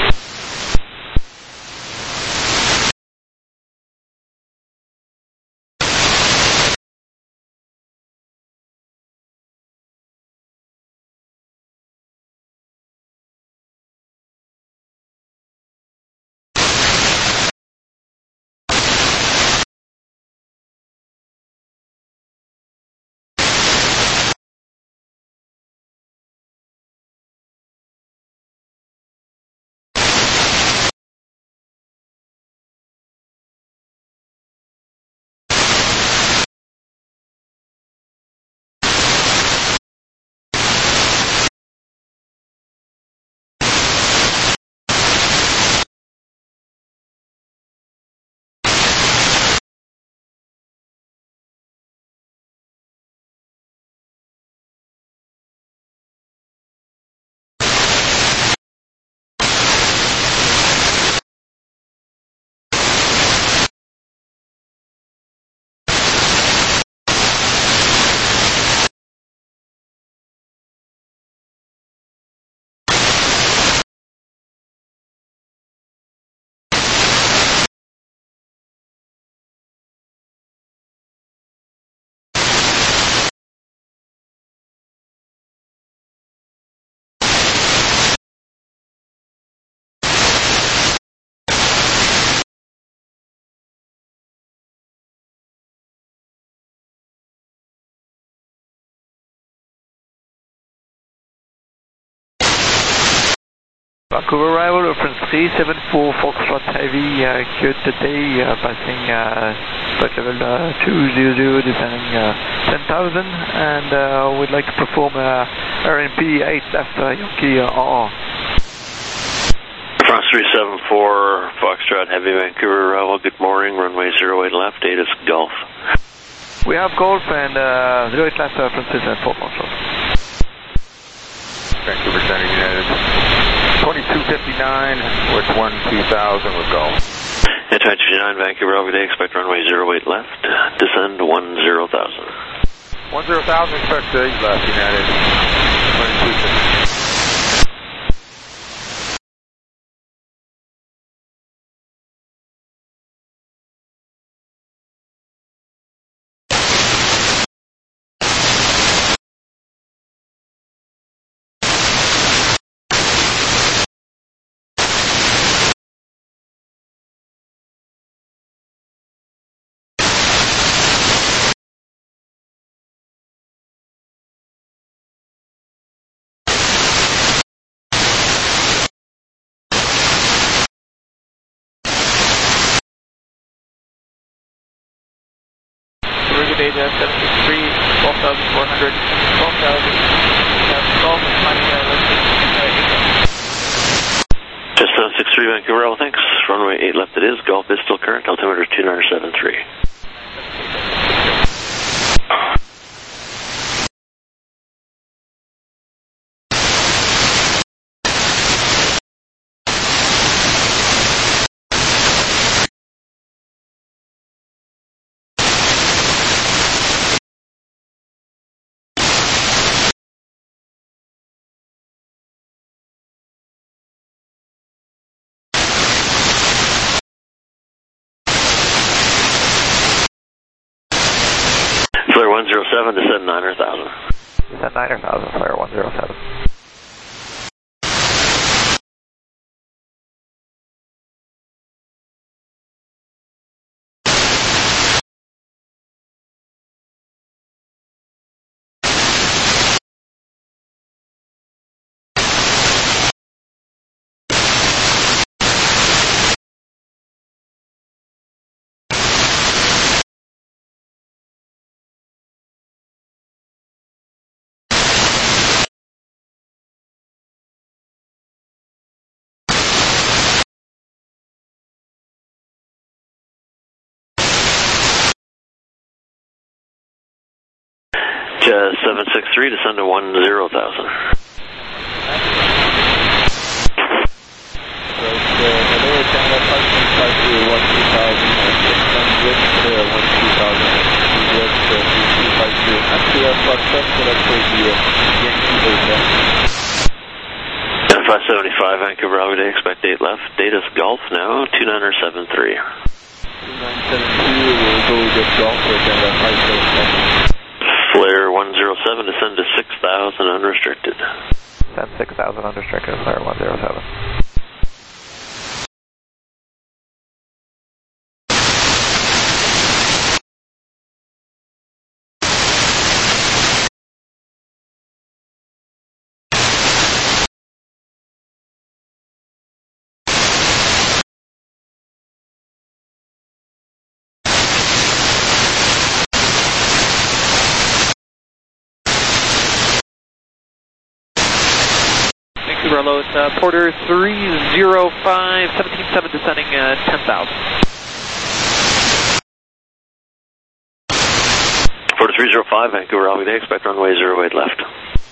Vancouver arrival, reference three seven four Foxtrot Heavy, uh, good today, uh, passing uh, flight level uh, two hundred, descending uh, ten thousand, and uh, we'd like to perform uh, R N P eight left uh, Yankee uh, R R. France three seven four, Foxtrot Heavy, Vancouver Arrival, good morning, runway zero eight left, A D I S Golf. We have Golf and uh, zero eight left, uh, France three seven four Foxtrot. Vancouver Center United. twenty-two fifty-nine, with one two thousand with Golf. Yeah, twenty-two fifty-nine, Vancouver over day, expect runway zero eight left, descend one zero thousand. one zero thousand, expect eight left, United. twenty-two fifty-nine. Brigadier seven six three. twelve thousand four hundred, twelve thousand, Golf, climbing the island, Just seven six three Vancouver, L, thanks. Runway eight left it is. Golf is still current. Altimeter two nine seven three. Flare one zero seven, descend niner thousand. Descend niner thousand, Flare one zero seven. Uh, seven six three, descend to one zero thousand. Right, uh, hello, Canada five point five to one two thousand, descend with uh, one two thousand, Juliet uh, three two five two, and to our flight test, select for the Yankee Hotel. five seventy-five, Vancouver, Albuquerque, expect eight left. Data's Golf now, two nine seven three. two nine seven three, we'll go get Golf for Canada five seventy-five. Flare one zero seven, descend to six thousand unrestricted. Descend six thousand unrestricted, Flare one zero seven. Vancouver Low, uh, Porter three zero five, seventeen seven descending uh, ten thousand. Porter three zero five, Vancouver, Albuquerque, expect runway zero eight left.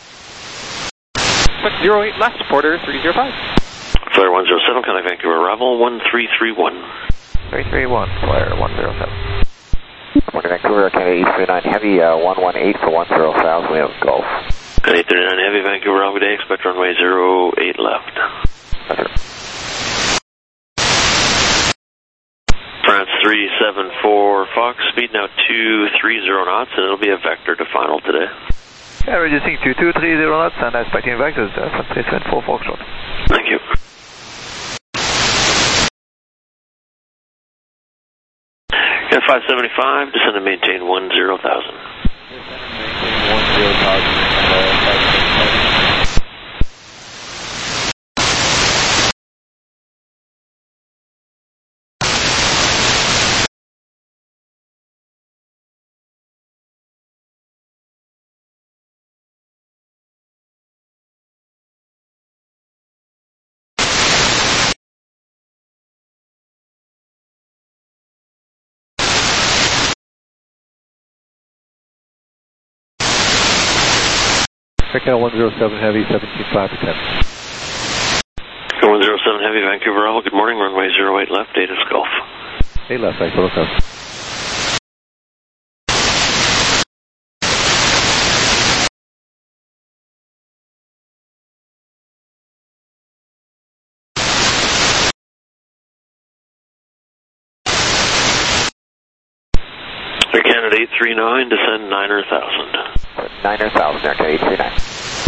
Expect zero eight left, Porter three zero five. Flare one zero seven, contact Vancouver, arrival one three three one. three three one, Flare one zero seven. Morning, Vancouver, Canada eight three nine Heavy, uh, one one eight for one zero thousand, we have Golf. eight thirty-nine Heavy, Vancouver, Albuquerque, expect runway zero eight left. France three seven four Fox, speed now two three zero knots, and it'll be a vector to final today. Yeah, reducing to two three zero knots and expecting vectors, uh, France three seven four Foxtrot. Thank you. Yeah, five seventy-five, descend and maintain one zero thousand. one zero thousand, uh, five seventy-five. Checkout one zero seven Heavy, seventeen five to ten. one zero seven Heavy, Vancouver, Alpha, good morning, runway zero eight left, data's Golf. eight left, thanks for looking. Air Canada eight three nine, descend niner thousand. niner thousand, Air Canada eight three nine.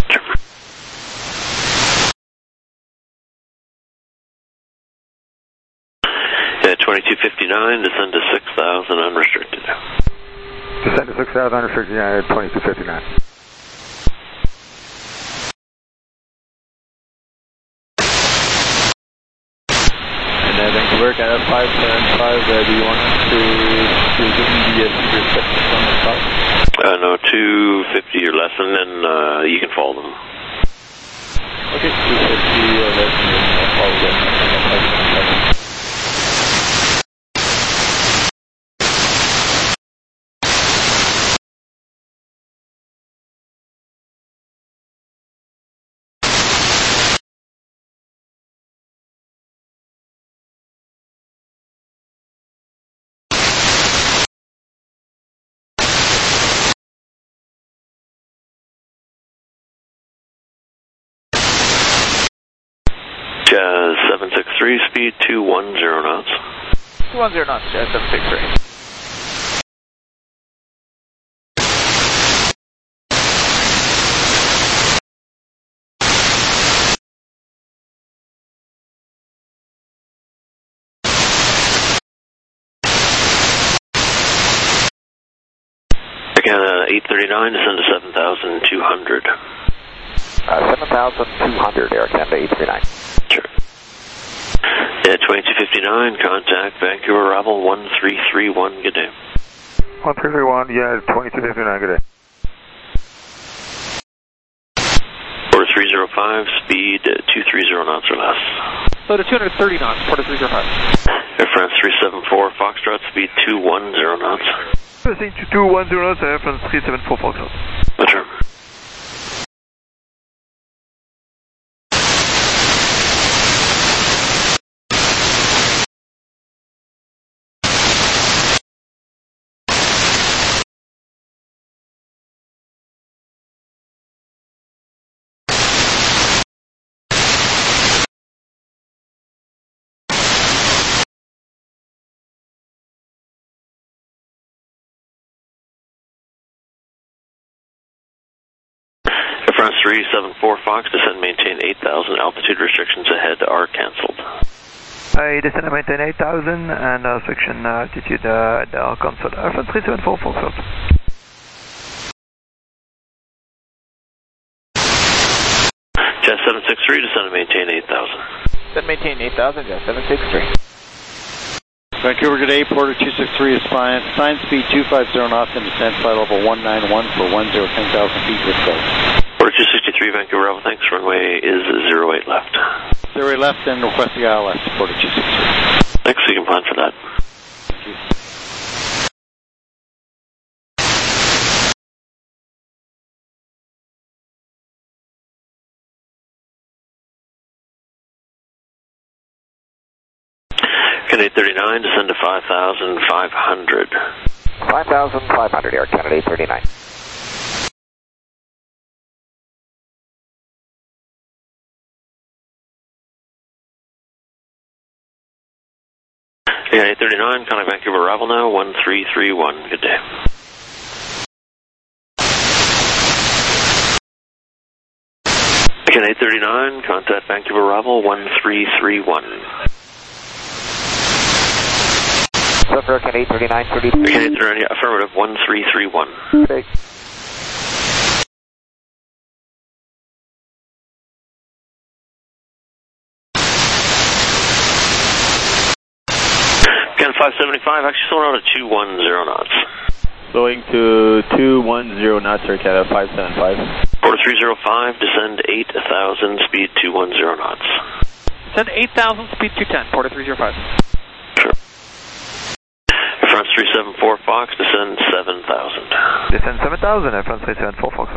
Yeah, twenty-two fifty-nine, descend to six thousand unrestricted. Descend to six thousand unrestricted, United twenty-two fifty-nine. And uh, Vancouver, Canada five seven five, uh, do you want us to, to give me the uh, secret steps on the top? Uh, no, two fifty or less, and then uh, you can follow them. Okay, two fifty or less, and then I'll follow them. Jazz seven six three, speed two one zero knots. two one zero knots, Jazz seven six three. Again, uh, eight thirty-nine, descend to seven thousand two hundred. Uh, seven thousand two hundred, Air Canada eight three nine. Sure. Yeah, twenty-two fifty-nine, contact Vancouver Ravel one three three one, good day. one three three one, yeah, twenty-two fifty-nine, good day. Order three zero five, speed uh, two thirty knots or less. So to two hundred thirty knots, Porter three zero five. Air France three seven four, Foxtrot, speed two one zero knots. two one zero knots, Air France three seven four, Foxtrot. Roger. France three seven four Fox, descend maintain eight thousand, altitude restrictions ahead are cancelled. I descend and maintain eight thousand, and uh, section uh, altitude uh, are cancelled. Air France three seven four Fox. Jazz seven six three, descend and maintain eight thousand. Descend maintain eight thousand, Jazz seven six three. Vancouver, good day, Porter two six three is fine. Sign speed two fifty knots and descend flight level one nine one for one zero ten thousand feet with go. Porter two sixty-three, Vancouver Ravel, thanks. Runway is zero eight left. zero eight left and request the I L S, Porter two six three. Thanks, you can plan for that. Thank you. Canada eight thirty-nine, descend to five thousand five hundred. five thousand five hundred, Air Canada eight thirty-nine. Canada eight thirty-nine, contact Vancouver Ravel now, one three three one, good day. Canada eight thirty-nine, contact Vancouver Ravel, one three three one. Air Canada eight thirty-nine, thirty. Canada eight thirty-nine, affirmative, one three three one. Okay. Canada five seventy-five, actually slowing out at two one zero knots. Slowing to two one zero knots, Air Canada five seventy-five. Order three zero five, descend eight thousand, speed two one zero knots. Descend eight thousand, speed two ten, Porter three zero five. Sure. Air France three seven four Fox, descend seven thousand. Descend seven thousand, Air France three seven four Fox.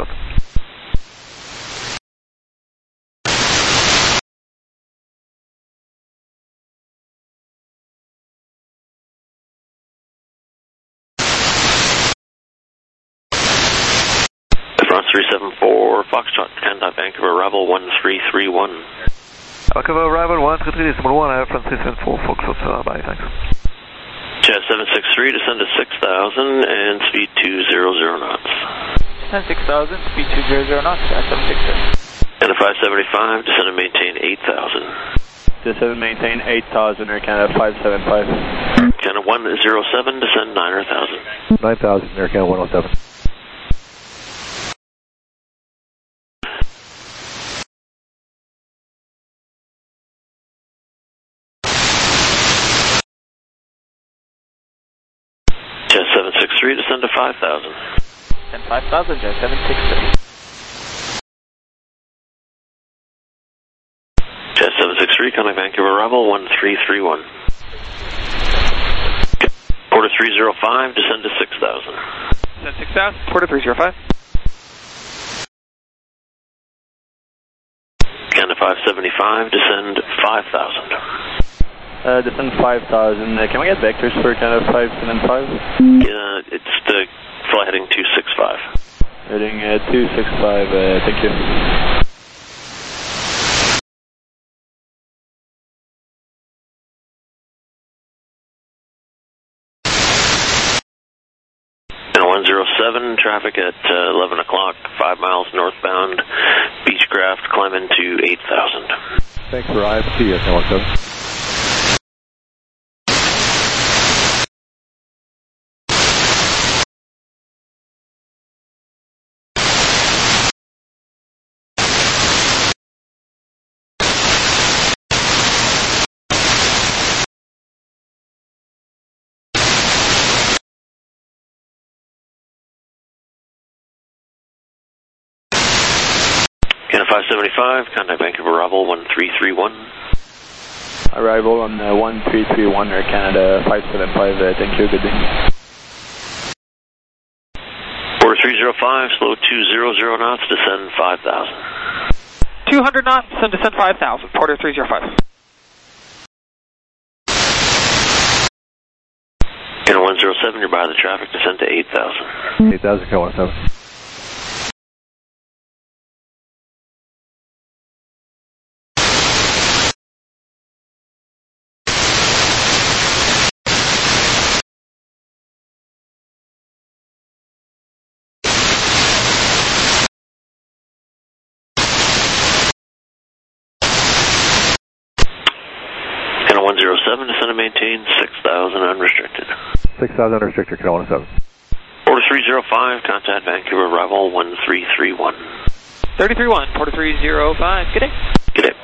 France three seven four Foxtrot, contact Vancouver Ravel one three three one. Vancouver Ravel one three three one, Air France three seven four Foxtrot, uh, bye, thanks. Jazz seven six three, descend to six thousand and speed two zero zero knots. Descend six thousand, speed two zero zero knots, Jazz seven six three. Canada five seventy-five, descend and maintain eight thousand. Descend and maintain eight thousand, Air Canada five seventy-five. Canada one zero seven, descend nine thousand. nine thousand, Air Canada one oh seven. Jazz seven six three, descend to five thousand. Descend five thousand, Jet seven six three. Jet seven six three, contact Vancouver Rebel one three three one. Porter three zero five, descend to six thousand. Descend six thousand, Porter three zero five. Canada five seventy-five, descend five thousand. Uh, descend five thousand. Uh, can we get vectors for Canada five seven five? Yeah, it's the fly heading two six five. Heading uh, two six five, uh, thank you. one zero seven, traffic at uh, eleven o'clock, five miles northbound, Beechcraft, climb into eight thousand. Thanks for I M C at one seven. Canada five seventy-five, contact Vancouver Rebel one three three one. Arrival on uh, one three three one, Air Canada five seven five, uh, thank you, good day. Porter three zero five, slow two hundred knots, descend five thousand. two hundred knots, and descend five thousand, Porter three zero five. Canada one zero seven, you're by the traffic, descend to eight thousand. eight thousand, Canada one seven. one zero seven, descend and maintain six thousand unrestricted. six thousand unrestricted, Canada one seven. Porter three zero five, contact Vancouver Rebel one three three one. three three one, Porter three zero five, good day. Good day.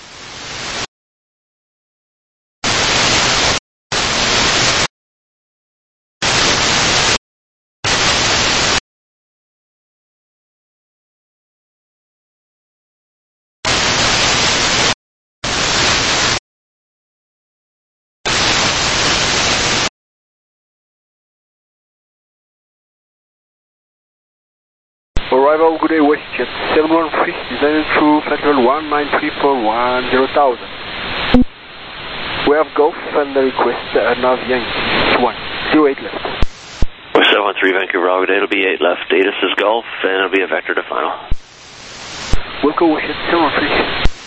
Arrival, good day, WestJet seven one three, descending through flight level one nine three four one zero thousand. We have Golf and the request uh, nav Yankee one, zero eight left. West seven one three, Vancouver, all good, it'll be eight left. Datus is Golf, and it'll be a vector to final. Welcome, WestJet seven one three.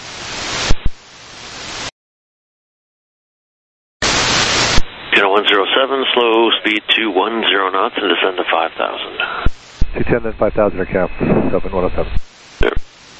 Channel one zero seven, slow speed two one zero knots, and descend to five thousand. two ten, then five thousand, or cap seven one oh seven. There.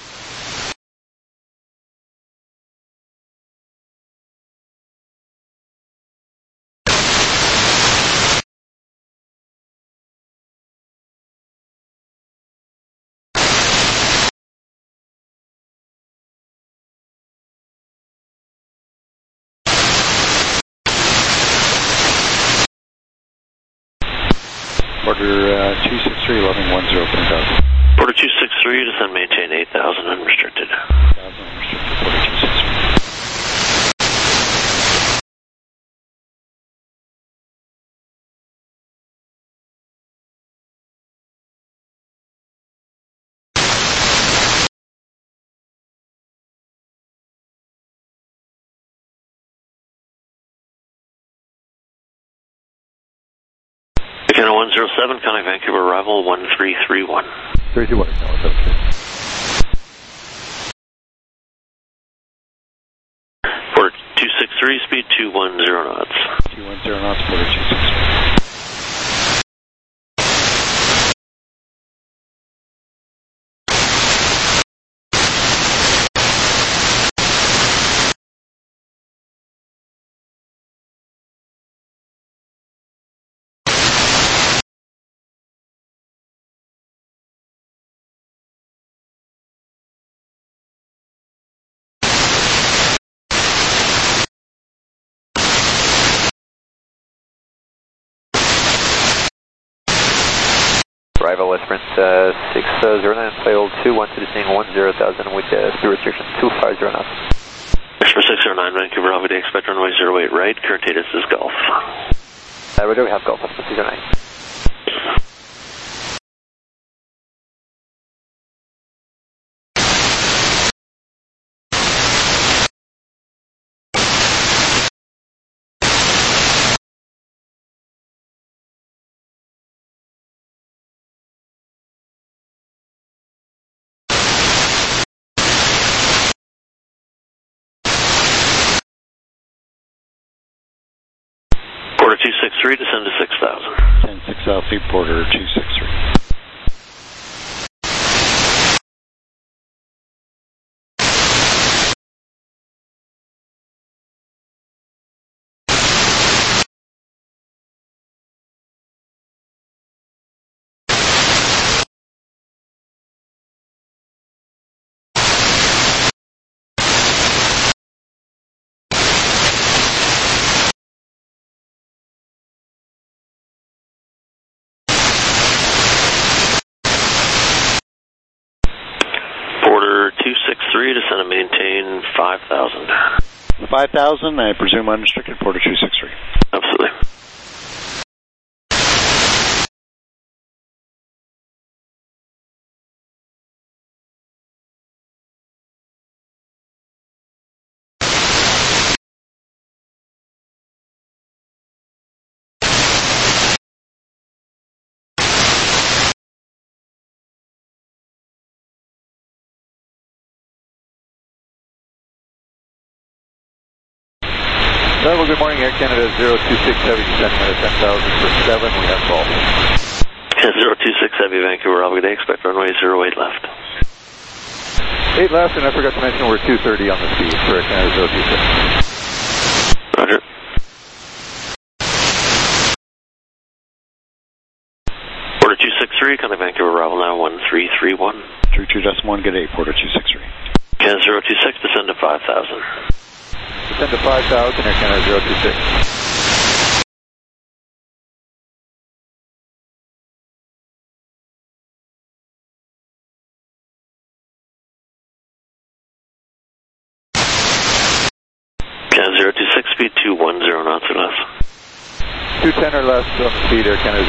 Porter uh, two six three, eleven one zero, ten thousand. Porter two six three, descend maintain eight thousand unrestricted. eight thousand unrestricted, Porter two six three. Channel one zero seven, contact Vancouver Arrival one three three one. three two one, Canada one seven. Porter two six three, speed two one zero knots. two one zero knots, Porter two six three. Arrival Esperance uh, six zero nine, flight level two one two, descending one zero thousand with uh, speed restriction two five zero knots. Express six zero nine, Vancouver, Alpha Day, expect runway zero eight right, current status is Golf. Uh, we do have Golf, Express six zero nine. Porter two six three, descend to six thousand. ten six Alpha, Porter two six three. two six three, descend and maintain five thousand. five thousand, I presume unrestricted, Porter two six three. Absolutely. Well, good morning, Air Canada zero two six Heavy, descending at ten thousand for seven, we have Golf. zero two six Heavy, Vancouver, Alpha Day, expect runway zero eight left. eight left, and I forgot to mention we're two thirty on the speed for Air Canada zero two six. Roger. Porter two six three, contact Vancouver, arrival now one three three one. three two one, good eight, Porter two six three. Canada zero two six, descend to five thousand. Descend to five thousand, Air Canada zero two six. Canada zero two six, speed two one zero knots or less. two ten or less on the speed, Air Canada